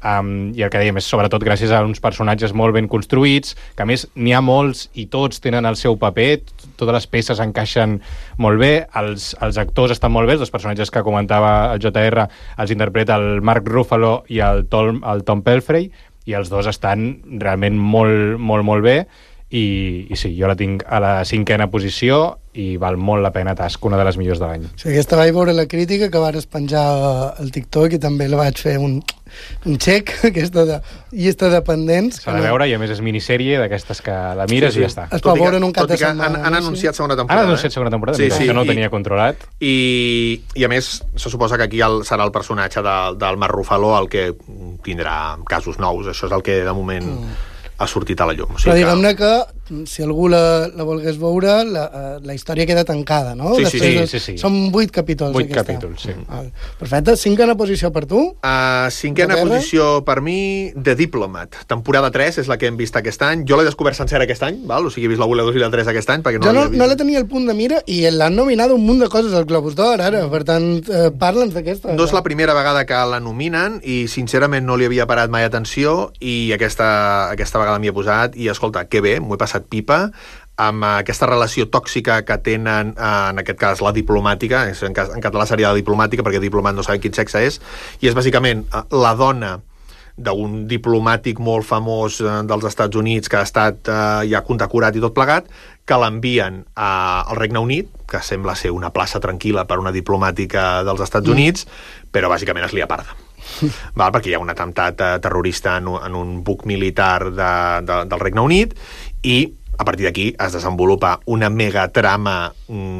i el que dèiem és sobretot gràcies a uns personatges molt ben construïts, que a més n'hi ha molts i tots tenen el seu paper, totes les peces encaixen molt bé, els actors estan molt bé, els personatges que comentava el JR els interpreta el Mark Ruffalo i el Tom Pelfrey, i els dos estan realment molt bé, i sí, jo la tinc a la 5ª posició i val molt la pena Tusk, una de les millors de l'any. Sí, aquesta vaig veure la crítica que vares penjar al TikTok i també la vaig fer un check, aquesta llista de pendents. S'ha de veure, i a més és minissèrie d'aquestes que la mires i ja està. Es pot veure en un cap de setmana. Han anunciat segona temporada. Han anunciat segona temporada, sí, jo no ho tenia controlat. I a més, se suposa que aquí serà el personatge del Mark Ruffalo el que tindrà casos nous. Això és el que de moment ha sortit a la llum. Però diguem-ne que si algú la volgués veure, la història queda tancada, no? Sí. Són 8 capítols. 8 capítols, sí. Perfecte. 5ª posició per tu? 5ª posició per mi, The Diplomat. Temporada 3 és la que hem vist aquest any. Jo l'he descobert sencera aquest any, val? O sigui, he vist la 1, la 2 i la 3 aquest any. Jo no la tenia al punt de mira i l'han nominat un munt de coses al Globus d'Or, ara. Per tant, parla'ns d'aquesta. No és la primera vegada que la nominen i, sincerament, no li havia parat mai atenció i aquesta vegada m'hi he posat i, escolta, que bé, m'ho he passat pipa amb aquesta relació tòxica que tenen, en aquest cas la diplomàtica, en català seria la diplomàtica perquè diplomat no sabem quin sexe és, i és bàsicament la dona d'un diplomàtic molt famós dels Estats Units que ha estat ja condecorat i tot plegat, que l'envien al Regne Unit, que sembla ser una plaça tranquil·la per una diplomàtica dels Estats Units, però bàsicament es lia parda. Perquè hi ha un atemptat terrorista en un buc militar del Regne Unit i a partir d'aquí es desenvolupa una megatrama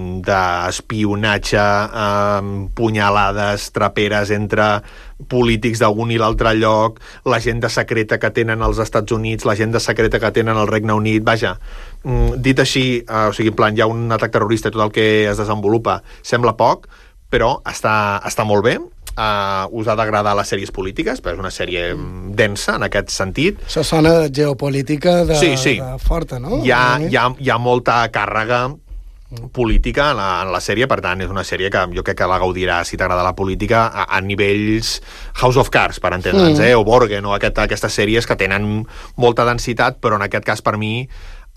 d'espionatge, punyalades, traperes entre polítics d'un i l'altre lloc, l'agenda secreta que tenen els Estats Units, l'agenda secreta que tenen el Regne Unit, vaja, dit així, o sigui, en plan, hi ha un atac terrorista i tot el que es desenvolupa sembla poc, però està molt bé. Us ha d'agradar les sèries polítiques, perquè és una sèrie densa en aquest sentit. Això sona geopolítica de forta, no? Hi ha molta càrrega política en la sèrie, per tant és una sèrie que jo crec que la gaudirà si t'agrada la política a nivells House of Cards, per entendre'ns, o Borgen, o aquestes sèries que tenen molta densitat, però en aquest cas per mi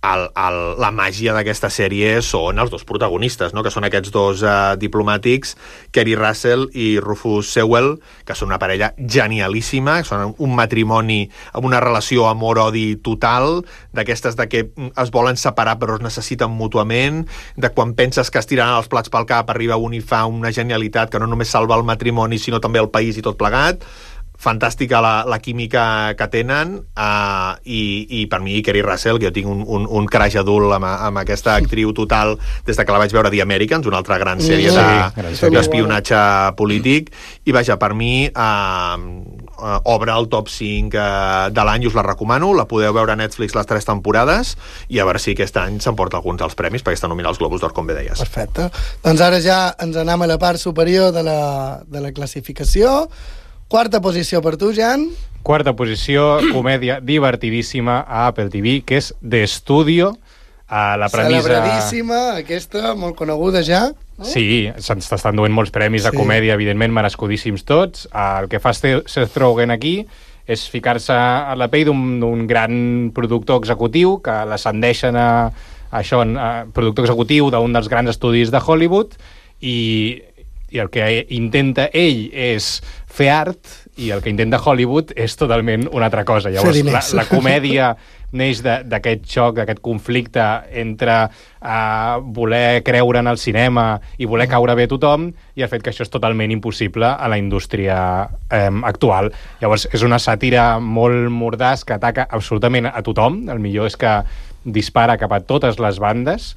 la màgia d'aquesta sèrie són els dos protagonistes, no? Que són aquests dos diplomàtics, Keri Russell i Rufus Sewell, que són una parella genialíssima, que són un matrimoni amb una relació amor-odi total, d'aquestes de que es volen separar però es necessiten mútuament, de quan penses que es tiraran els plats pel cap, arriba un i fa una genialitat que no només salva el matrimoni, sinó també el país i tot plegat. Fantàstica la química que tenen, i per mi Keri Russell, que jo tinc un crash adult amb aquesta actriu total des de que la vaig veure The Americans, una altra gran sèrie d'espionatge polític, i vaja, per mi obre el top 5 de l'any, us la recomano, la podeu veure a Netflix les 3 temporades, i a veure si aquest any s'emporta alguns dels premis, perquè està nominat als Globus d'Or, com bé deies. Perfecte. Doncs ara ja ens anem a la part superior de la classificació. Quarta posició per tu, Jan. Quarta posició, comèdia divertidíssima a Apple TV, que és The Studio. La premissa... Celebradíssima, aquesta, molt coneguda ja. No? Sí, se'ns estan duent molts premis de comèdia, evidentment, merescudíssims tots. El que fa Seth Rogen aquí és ficar-se a la pell d'un gran productor executiu, que l'ascendeixen a productor executiu d'un dels grans estudis de Hollywood, i el que intenta ell és fer art, i el que intenta Hollywood és totalment una altra cosa. Llavors, la comèdia neix d'aquest xoc, d'aquest conflicte entre voler creure en el cinema i voler caure bé a tothom, i el fet que això és totalment impossible a la indústria actual. Llavors, és una sàtira molt mordaç que ataca absolutament a tothom. El millor és que dispara cap a totes les bandes,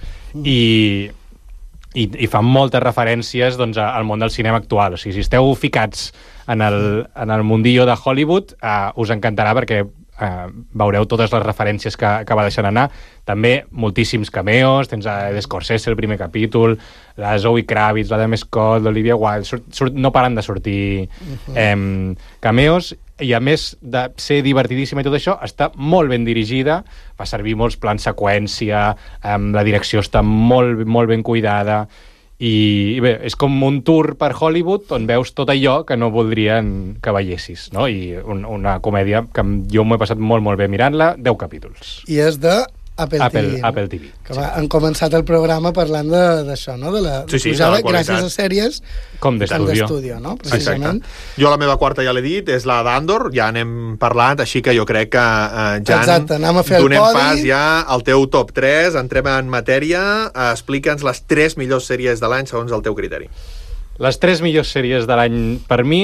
i fan moltes referències al món del cinema actual. O sigui, si esteu ficats en el mundillo de Hollywood, us encantarà, perquè veureu totes les referències que va deixant anar. També moltíssims cameos, tens a Scorsese el primer capítol, la Zoe Kravitz, la Adam Scott, l'Olivia Wilde, no paren de sortir cameos, i a més de ser divertidíssima i tot això, està molt ben dirigida, fa servir molts plans seqüència, la direcció està molt, molt ben cuidada, i bé, és com un tour per Hollywood on veus tot allò que no voldrien que veiessis, no? I una comèdia que jo m'ho he passat molt, molt bé mirant-la, 10 capítols. I és de Apple TV. Que han començat el programa parlant d'això, no? De la pujada gràcies a sèries com d'estudio, no? Precisament. Exacte. Jo la meva quarta ja l'he dit, és la d'Andor, ja n'hem parlat, així que jo crec que anem a fer el donem podi. pas ja al teu top 3, entrem en matèria, explica'ns les 3 millors sèries de l'any segons el teu criteri. Les 3 millors sèries de l'any, per mi,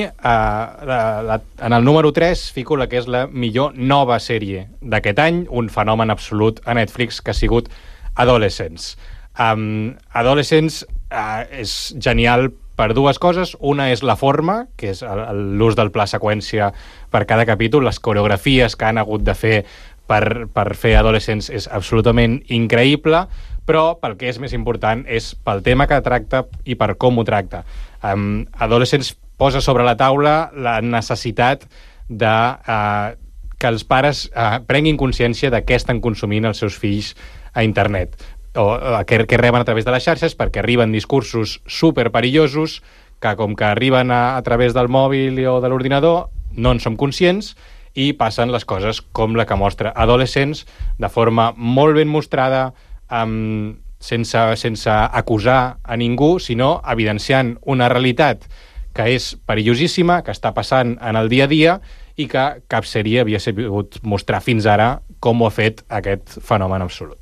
en el número 3 fico la que és la millor nova sèrie d'aquest any, un fenomen absolut a Netflix, que ha sigut Adolescents. Adolescents és genial per dues coses. Una és la forma, que és l'ús del pla seqüència per cada capítol. Les coreografies que han hagut de fer per fer Adolescents és absolutament increïble, però pel que és més important és pel tema que tracta i per com ho tracta. Adolescents posa sobre la taula la necessitat de que els pares prenguin consciència de què estan consumint els seus fills a internet, o que reben a través de les xarxes, perquè arriben discursos superperillosos que, com que arriben a través del mòbil o de l'ordinador, no en som conscients, i passen les coses com la que mostra Adolescents, de forma molt ben mostrada, sense acusar a ningú, sinó evidenciant una realitat que és perillosíssima, que està passant en el dia a dia, i que cap sèrie havia sabut mostrar fins ara com ho ha fet aquest fenomen absolut.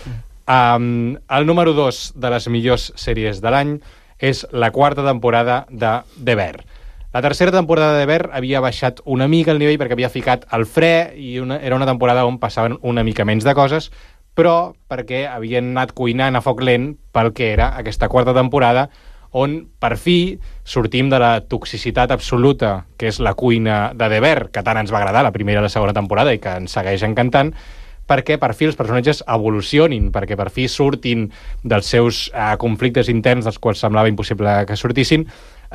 El número 2 de les millors sèries de l'any és la quarta temporada de The Bear. La tercera temporada de The Bear havia baixat una mica el nivell perquè havia ficat el fre, i era una temporada on passaven una mica menys de coses, però perquè havien anat cuinant a foc lent pel que era aquesta quarta temporada, on per fi sortim de la toxicitat absoluta que és la cuina de The Bear, que tant ens va agradar la primera i la segona temporada i que ens segueix encantant, perquè per fi els personatges evolucionin, perquè per fi surtin dels seus conflictes interns dels quals semblava impossible que sortissin,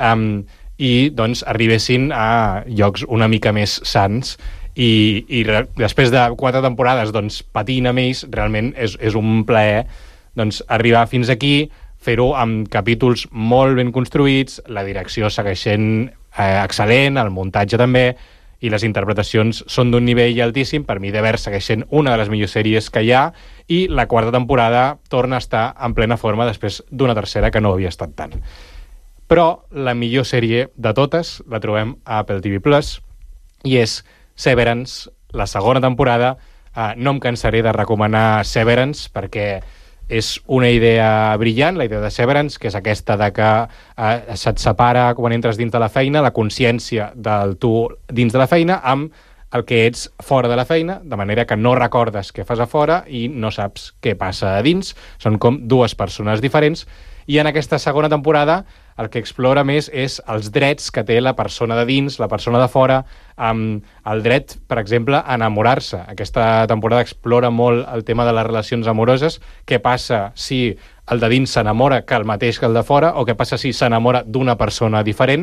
i doncs arribessin a llocs una mica més sans, i després de 4 temporades doncs, patint amb ells, realment és un plaer doncs, arribar fins aquí, fer-ho amb capítols molt ben construïts, la direcció segueix sent excel·lent, el muntatge també, i les interpretacions són d'un nivell altíssim. Per mi, The Bear segueix sent una de les millors sèries que hi ha, i la quarta temporada torna a estar en plena forma després d'una tercera que no havia estat tant. Però la millor sèrie de totes la trobem a Apple TV+, i és Severance, la segona temporada. No em cansaré de recomanar Severance perquè és una idea brillant, la idea de Severance, que és aquesta de que se't separa quan entres dins de la feina, la consciència del tu dins de la feina amb el que ets fora de la feina, de manera que no recordes què fas a fora i no saps què passa a dins. Són com dues persones diferents, i en aquesta segona temporada el que explora més és els drets que té la persona de dins, la persona de fora, amb el dret, per exemple, a enamorar-se. Aquesta temporada explora molt el tema de les relacions amoroses. Què passa si el de dins s'enamora que el mateix que el de fora, o què passa si s'enamora d'una persona diferent?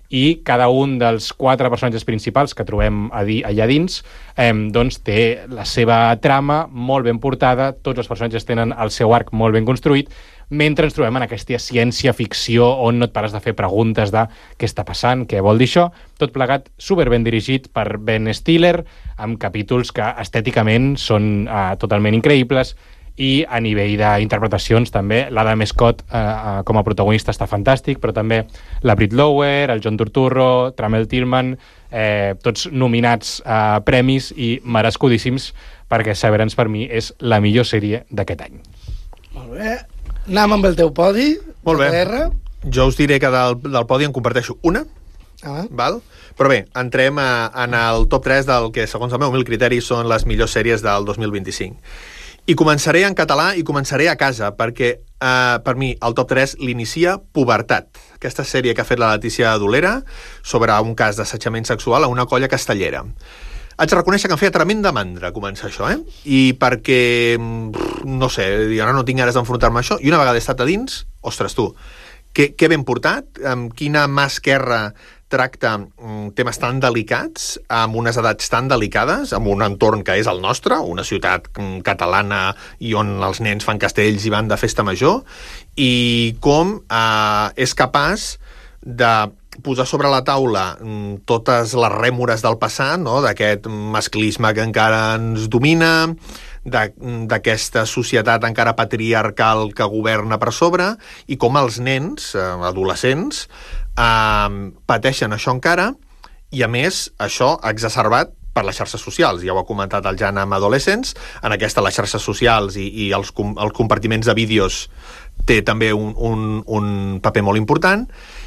I cada un dels 4 personatges principals que trobem allà dins doncs té la seva trama molt ben portada, tots els personatges tenen el seu arc molt ben construït, mentre ens trobem en aquesta ciència-ficció on no et pares de fer preguntes de què està passant, què vol dir això. Tot plegat superben dirigit per Ben Stiller, amb capítols que estèticament són totalment increïbles, i a nivell d'interpretacions també l'Adam Scott com a protagonista està fantàstic, però també la Britt Lower, el John Turturro, Tramell Tillman, tots nominats a premis i merescudíssims, perquè Severance per mi és la millor sèrie d'aquest any. Molt bé. Anem amb el teu podi. Molt bé. Jo us diré que del podi en comparteixo una. Val? Però bé, entrem en el top 3 del que, segons el meu humil criteri, són les millors sèries del 2025. I començaré en català i començaré a casa, perquè per mi el top 3 l'inicia Pubertat, aquesta sèrie que ha fet la Letícia Dolera sobre un cas d'assetjament sexual a una colla castellera. Haig de reconèixer que em feia tremenda mandra començar això, I perquè, no sé, ara no tinc ganes d'enfrontar-me a això, i una vegada he estat a dins, ostres tu, què ben portat, amb quina mà esquerra tracta temes tan delicats, amb unes edats tan delicades, amb un entorn que és el nostre, una ciutat catalana i on els nens fan castells i van de festa major, i com és capaç de posar sobre la taula totes les rèmores del passat, no? D'aquest masclisme que encara ens domina, d'aquesta societat encara patriarcal que governa per sobre, i com els nens, adolescents, pateixen això encara, i a més això exacerbat per les xarxes socials. Ja ho ha comentat el Jan amb Adolescents, en aquesta les xarxes socials i els compartiments de vídeos té també un paper molt important.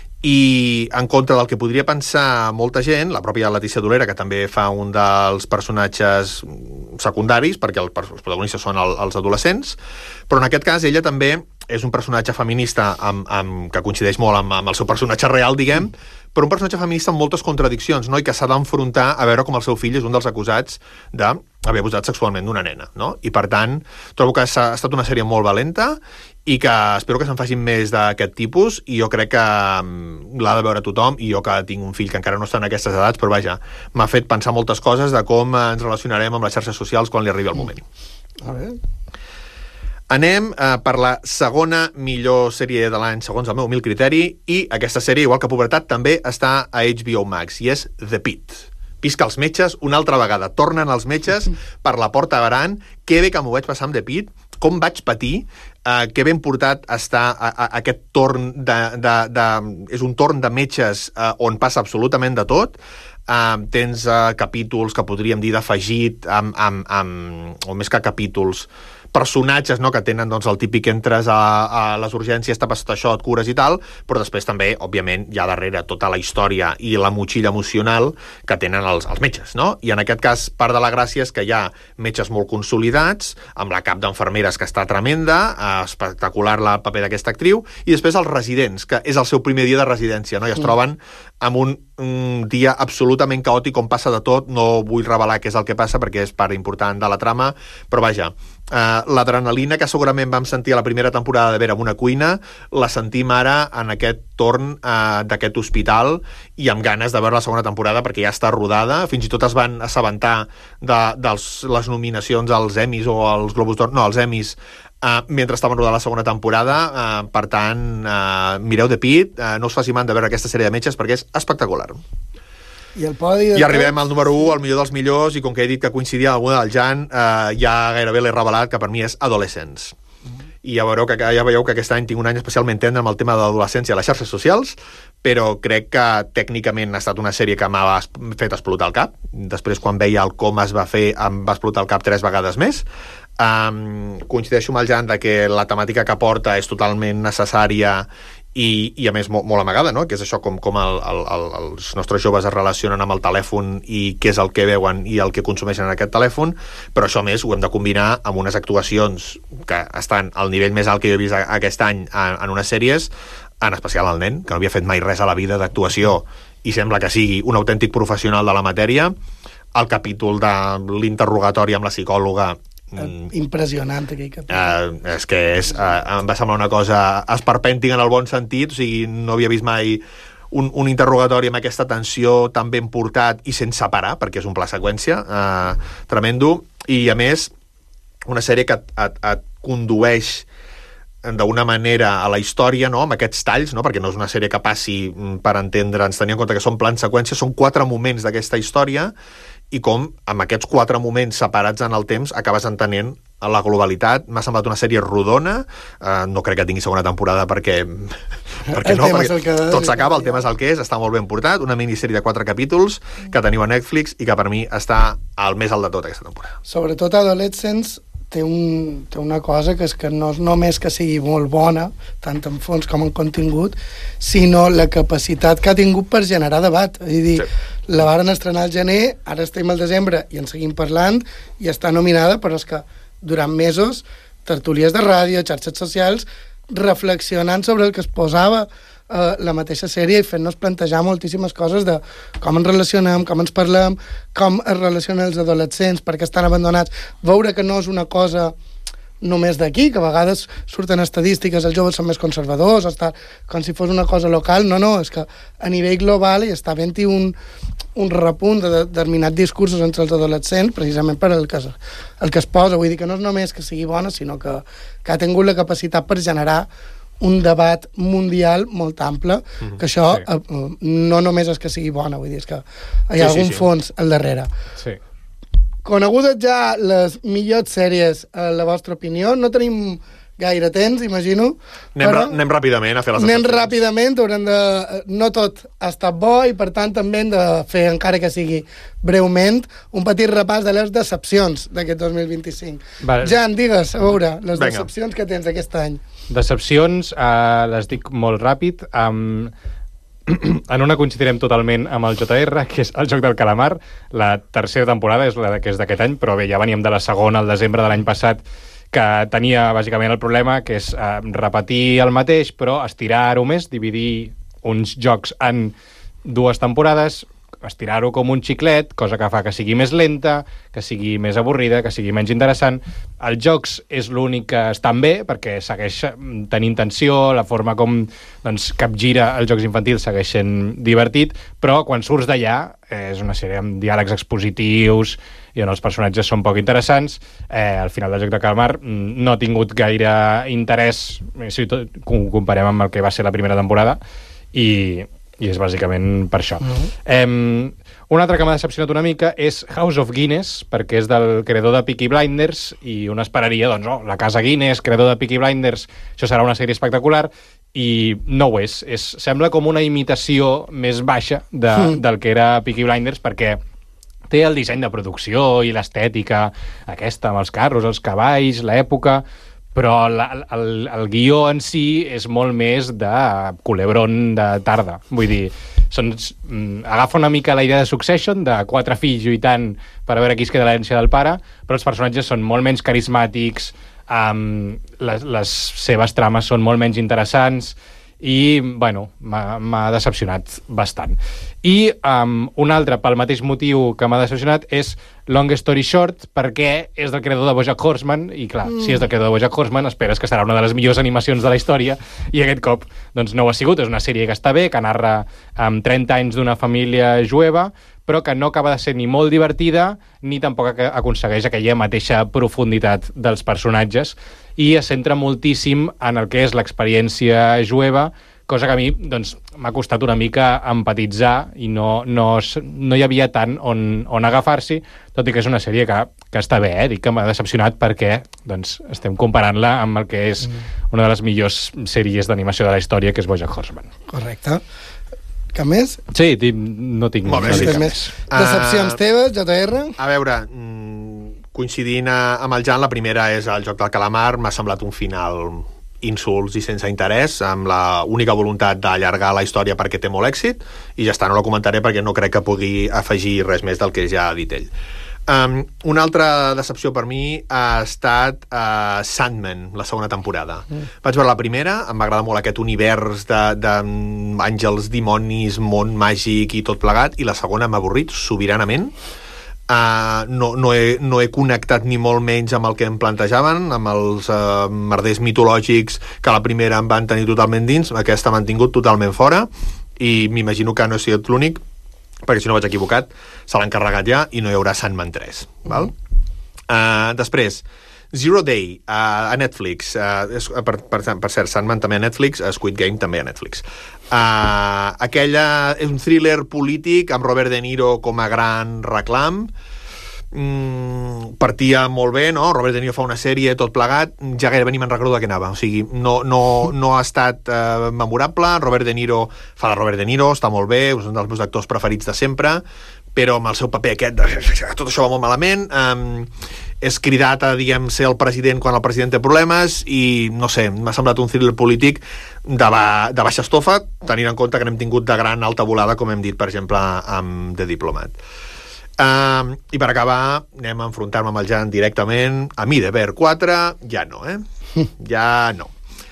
I en contra del que podria pensar molta gent, la pròpia Letícia Dolera, que també fa un dels personatges secundaris, perquè els protagonistes són els adolescents, però en aquest cas ella també és un personatge feminista que coincideix molt amb el seu personatge real, diguem, però un personatge feminista amb moltes contradiccions, no? I que s'ha d'enfrontar a veure com el seu fill és un dels acusats d'haver abusat sexualment d'una nena, no? I per tant, trobo que ha estat una sèrie molt valenta i que espero que se'n facin més d'aquest tipus, i jo crec que l'ha de veure tothom, i jo que tinc un fill que encara no està en aquestes edats, però vaja, m'ha fet pensar moltes coses de com ens relacionarem amb les xarxes socials quan li arribi el moment. A veure. Anem per la segona millor sèrie de l'any, segons el meu humil criteri, i aquesta sèrie, igual que Pubertat, també està a HBO Max, i és The Pitt. Pisca els metges, una altra vegada. Tornen els metges per la porta gran. Que bé que m'ho vaig passar amb The Pitt, com vaig patir, que ben portat està aquest torn és un torn de metges on passa absolutament de tot. Tens capítols que podríem dir d'afegit, o més que capítols, personatges, no?, que tenen doncs, el típic entres a les urgències, t'ha passat això, et cures i tal, però després també, òbviament, hi ha darrere tota la història i la motxilla emocional que tenen els metges, no? I en aquest cas, part de la gràcia és que hi ha metges molt consolidats, amb la cap d'enfermeres que està tremenda, espectacular el paper d'aquesta actriu, i després els residents, que és el seu primer dia de residència, no? I es troben amb un dia absolutament caòtic on passa de tot. No vull revelar què és el que passa perquè és part important de la trama, però vaja, l'adrenalina que segurament vam sentir a la primera temporada de veure en una cuina, la sentim ara en aquest torn d'aquest hospital, i amb ganes de veure la segona temporada perquè ja està rodada. Fins i tot es van assabentar de les nominacions als Emmys o als Globus d'Or, no, als Emmys, mentre estaven rodant la segona temporada. Per tant, mireu The Pitt, no us faci mandra de veure aquesta sèrie de metges perquè és espectacular. I el podi de I arribem al número 1, al millor dels millors, i com que he dit que coincidia amb alguna del Jan, ja gairebé l'he revelat, que per mi és Adolescents. I ja veieu que aquest any tinc un any especialment tendre amb el tema de l'adolescència a les xarxes socials, però crec que tècnicament ha estat una sèrie que m'ha fet explotar el cap. Després, quan veia el com es va fer, em va explotar el cap 3 vegades més. Coincideixo amb el Jan de que la temàtica que porta és totalment necessària i a més molt amagada, no? Que és això com els nostres joves es relacionen amb el telèfon i què és el que veuen i el que consumeixen en aquest telèfon, però això més ho hem de combinar amb unes actuacions que estan al nivell més alt que jo he vist aquest any en unes sèries, en especial el nen, que no havia fet mai res a la vida d'actuació i sembla que sigui un autèntic professional de la matèria. El capítol de l'interrogatori amb la psicòloga, impressionant aquell capítol. És que em va semblar una cosa esperpèntica en el bon sentit, o sigui, no havia vist mai un interrogatori amb aquesta tensió tan ben portat i sense parar, perquè és un pla seqüència tremendo, i a més una sèrie que et condueix d'una manera a la història, no? Amb aquests talls, no? Perquè no és una sèrie que passi per entendre'ns, tenint en compte que són plans seqüència, són 4 moments d'aquesta història, i com amb aquests 4 moments separats en el temps acabes entenent la globalitat. M'ha semblat una sèrie rodona, no crec que tingui segona temporada perquè tot s'acaba, el tema és el que és, està molt ben portat, una minissèrie de 4 capítols que teniu a Netflix i que per mi està al més alt de tot aquesta temporada. Sobretot Adolescents té una cosa que és que no és només que sigui molt bona, tant en fons com en contingut, sinó la capacitat que ha tingut per generar debat. És a dir, la varen estrenar al gener, ara estem al desembre i en seguim parlant, i està nominada, però és que durant mesos, tertúlies de ràdio, xarxes socials, reflexionant sobre el que es posava la mateixa sèrie i fent-nos plantejar moltíssimes coses de com ens relacionem, com ens parlem, com es relacionen els adolescents, perquè estan abandonats. Veure que no és una cosa només d'aquí, que a vegades surten estadístiques, els joves són més conservadors, com si fos una cosa local. No, és que a nivell global hi està havent-hi un repunt de determinats discursos entre els adolescents, precisament per el que es posa. Vull dir que no és només que sigui bona, sinó que ha tingut la capacitat per generar un debat mundial molt ample, que això no només és que sigui bona, vull dir, és que hi ha algun fons al darrere. Sí. Conegudes ja les millors sèries, la vostra opinió, no tenim gaire temps, imagino. Anem ràpidament a fer les excepcions. Anem ràpidament, no tot ha estat bo i per tant també hem de fer, encara que sigui breument, un petit repàs de les decepcions d'aquest 2025. Vale. Jan, digues, a veure, les decepcions que tens aquest any. Decepcions, les dic molt ràpid. En una coincidirem totalment amb el JR, que és el Joc del Calamar. La tercera temporada és la que és d'aquest any, però bé, ja veníem de la segona, al desembre de l'any passat, que tenia bàsicament el problema, que és repetir el mateix, però estirar-ho més, dividir uns jocs en 2 temporades, estirar-ho com un xiclet, cosa que fa que sigui més lenta, que sigui més avorrida, que sigui menys interessant. Els jocs és l'únic que estan bé, perquè segueix tenint tensió, la forma com capgira els jocs infantils segueix sent divertit, però quan surts d'allà és una sèrie amb diàlegs expositius i on els personatges són poc interessants. Al final del Joc de Calamar no ha tingut gaire interès, si ho comparem amb el que va ser la primera temporada, i és bàsicament per això. Un altre que m'ha decepcionat una mica és House of Guinness, perquè és del creador de Peaky Blinders, i un esperaria, doncs, la casa Guinness, creador de Peaky Blinders, això serà una sèrie espectacular, i no ho és. Sembla com una imitació més baixa del que era Peaky Blinders, perquè té el disseny de producció i l'estètica aquesta, amb els carros, els cavalls, l'època, però el guió en si és molt més de culebron de tarda. Vull dir, agafa una mica la idea de Succession, de 4 fills lluitant per veure qui es queda l'herència del pare, però els personatges són molt menys carismàtics, les seves trames són molt menys interessants, i, bueno, m'ha decepcionat bastant. I un altre, pel mateix motiu que m'ha decepcionat, és Long Story Short, perquè és del creador de BoJack Horseman, i clar, si és del creador de BoJack Horseman, esperes que serà una de les millors animacions de la història, i aquest cop doncs, no ho ha sigut. És una sèrie que està bé, que narra 30 anys d'una família jueva, però que no acaba de ser ni molt divertida, ni tampoc aconsegueix aquella mateixa profunditat dels personatges, i es centra moltíssim en el que és l'experiència jueva cosa que a mi doncs, m'ha costat una mica empatitzar i no hi havia tant on agafar-s'hi, tot i que és una sèrie que està bé, dic que m'ha decepcionat perquè doncs, estem comparant-la amb el que és una de les millors sèries d'animació de la història, que és BoJack Horseman. Correcte. Cap més? Sí, no tinc cap més. Decepcions teves, JR? A veure, coincidint amb el Jan, la primera és el Joc del Calamar. M'ha semblat un final insults i sense interès, amb la única voluntat d'allargar la història perquè té molt èxit, i ja està, no la comentaré perquè no crec que pugui afegir res més del que ja ha dit ell. Una altra decepció per mi ha estat Sandman, la segona temporada. Vaig veure la primera, em va agradar molt aquest univers d'àngels, dimonis, món màgic i tot plegat, i la segona m'ha avorrit sobiranament. No he connectat ni molt menys amb el que em plantejaven, amb els merders mitològics que a la primera em van tenir totalment dins. Aquesta m'han tingut totalment fora, i m'imagino que no he sigut l'únic, perquè si no vaig equivocat, se l'han carregat ja i no hi haurà Sandman 3. Val? Després, Zero Day, a Netflix. Per cert, Sandman també a Netflix, Squid Game també a Netflix. Aquella és un thriller polític amb Robert De Niro com a gran reclam. Partia molt bé, no? Robert De Niro fa una sèrie, tot plegat, ja gairebé ni me'n recordo de què anava. O sigui, no ha estat memorable. Robert De Niro fa de Robert De Niro, està molt bé, és un dels meus actors preferits de sempre, però amb el seu paper aquest, tot això va molt malament. És cridat a, ser el president quan el president té problemes, i no sé, m'ha semblat un thriller polític de baixa estofa, tenint en compte que n'hem tingut de gran alta volada, com hem dit, per exemple, amb The Diplomat. I per acabar, anem a enfrontar-me amb el Jan directament. A mi, The Bear 4, ja no, ja no.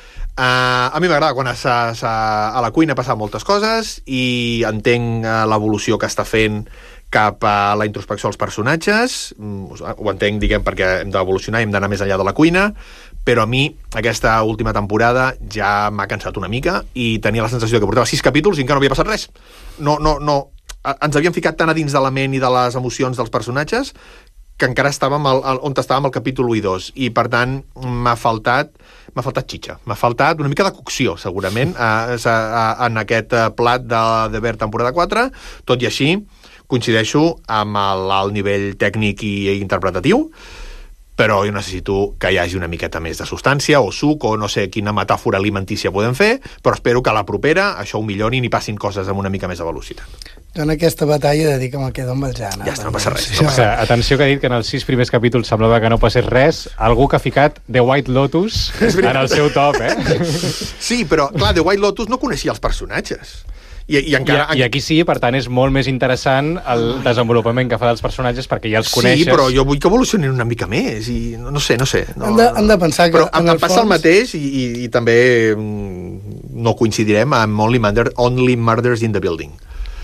A mi m'agrada quan a la cuina passen moltes coses, i entenc l'evolució que està fent cap a la introspecció dels personatges. Ho entenc, perquè hem d'evolucionar i hem d'anar més enllà de la cuina, però a mi aquesta última temporada ja m'ha cansat una mica, i tenia la sensació que portava 6 capítols i encara no havia passat res. No. Ens havíem ficat tan a dins de la ment i de les emocions dels personatges que encara estàvem on estàvem al capítol 1 i 2, i per tant m'ha faltat xitxa, m'ha faltat una mica de cocció, segurament, en aquest plat de The Bear temporada 4. Tot i així, coincideixo amb l'alt nivell tècnic i interpretatiu, però jo necessito que hi hagi una miqueta més de substància o suc, o no sé quina metàfora alimentícia podem fer, però espero que a la propera això ho millorin i passin coses amb una mica més de velocitat. Jo en aquesta batalla he de dir que me'l quedo amb el Jan. Ja està, no passa res. Atenció, que ha dit que en els 6 primers capítols semblava que no passés res. Algú que ha ficat The White Lotus en el seu top, Sí, però clar, The White Lotus no coneixia els personatges. I aquí sí, per tant, és molt més interessant el desenvolupament que fa dels personatges, perquè ja els coneixes. Sí, però jo vull que evolucionin una mica més, i no sé. Hem de pensar que... Però em passa el mateix, i també no coincidirem amb Only Murders in the Building.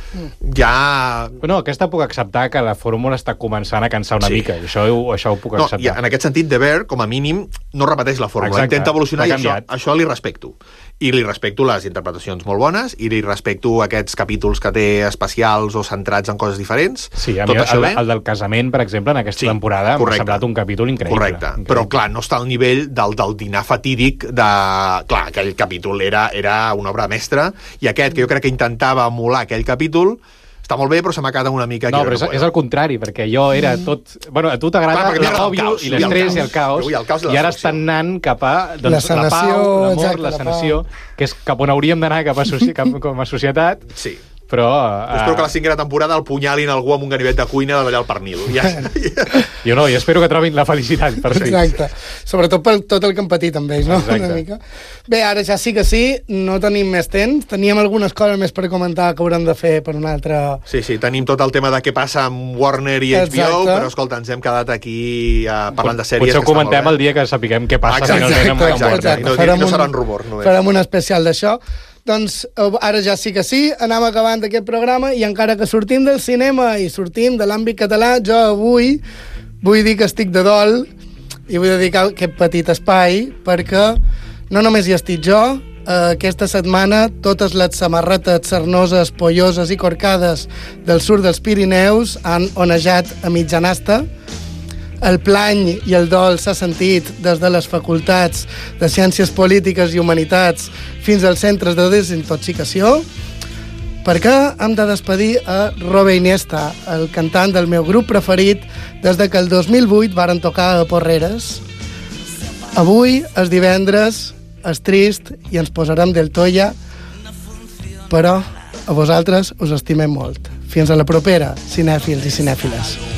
Ja... No, aquesta puc acceptar, que la fórmula està començant a cansar una mica, i això ho puc acceptar. I en aquest sentit, The Bear, com a mínim, no repeteix la fórmula. Exacte, intenta evolucionar, i això li respecto. I li respecto les interpretacions molt bones, i li respecto aquests capítols que té especials o centrats en coses diferents. Sí, a mi el del casament, per exemple, en aquesta temporada m'ha semblat un capítol increïble. Correcte, però clar, no està al nivell del dinar fatídic de... Clar, aquell capítol era una obra mestra, i aquest, que jo crec que intentava emular aquell capítol, està molt bé, però se m'ha quedat una mica... No, però és el contrari, perquè jo era tot... Bueno, a tu t'agrada l'òbio i l'estrès i el caos, i ara estan anant cap a la pau, l'amor, la sanació, que és cap on hauríem d'anar com a societat. Sí. Però... espero que la 5a temporada el punyalin algú amb un ganivet de cuina d'allà al pernil. Jo no, i espero que trobin la felicitat per fi. Exacte. Sobretot per tot el que han patit amb ells, no? Una mica. Bé, ara ja sí que sí, no tenim més temps. Teníem algunes coses més per comentar que haurem de fer per una altra... Sí, tenim tot el tema de què passa amb Warner i HBO, però escolta, ens hem quedat aquí parlant de sèries. Potser ho comentem el dia que sapiguem què passa finalment amb Warner. No serà un rumor. Farem un especial d'això. Doncs ara ja sí que sí, anem acabant aquest programa, i encara que sortim del cinema i sortim de l'àmbit català, jo avui vull dir que estic de dol i vull dedicar aquest petit espai perquè no només hi estic jo, aquesta setmana totes les samarretes sarnoses, polloses i corcades del sud dels Pirineus han onejat a mitjanasta. El plany i el dol s'ha sentit des de les facultats de Ciències Polítiques i Humanitats fins als centres de desintoxicació, perquè hem de despedir a Robe Iniesta, el cantant del meu grup preferit des de que el 2008 varen tocar a Porreres. Avui, és divendres, és trist i ens posarem del tolla, però a vosaltres us estimem molt. Fins a la propera, cinèfils i cinèfiles.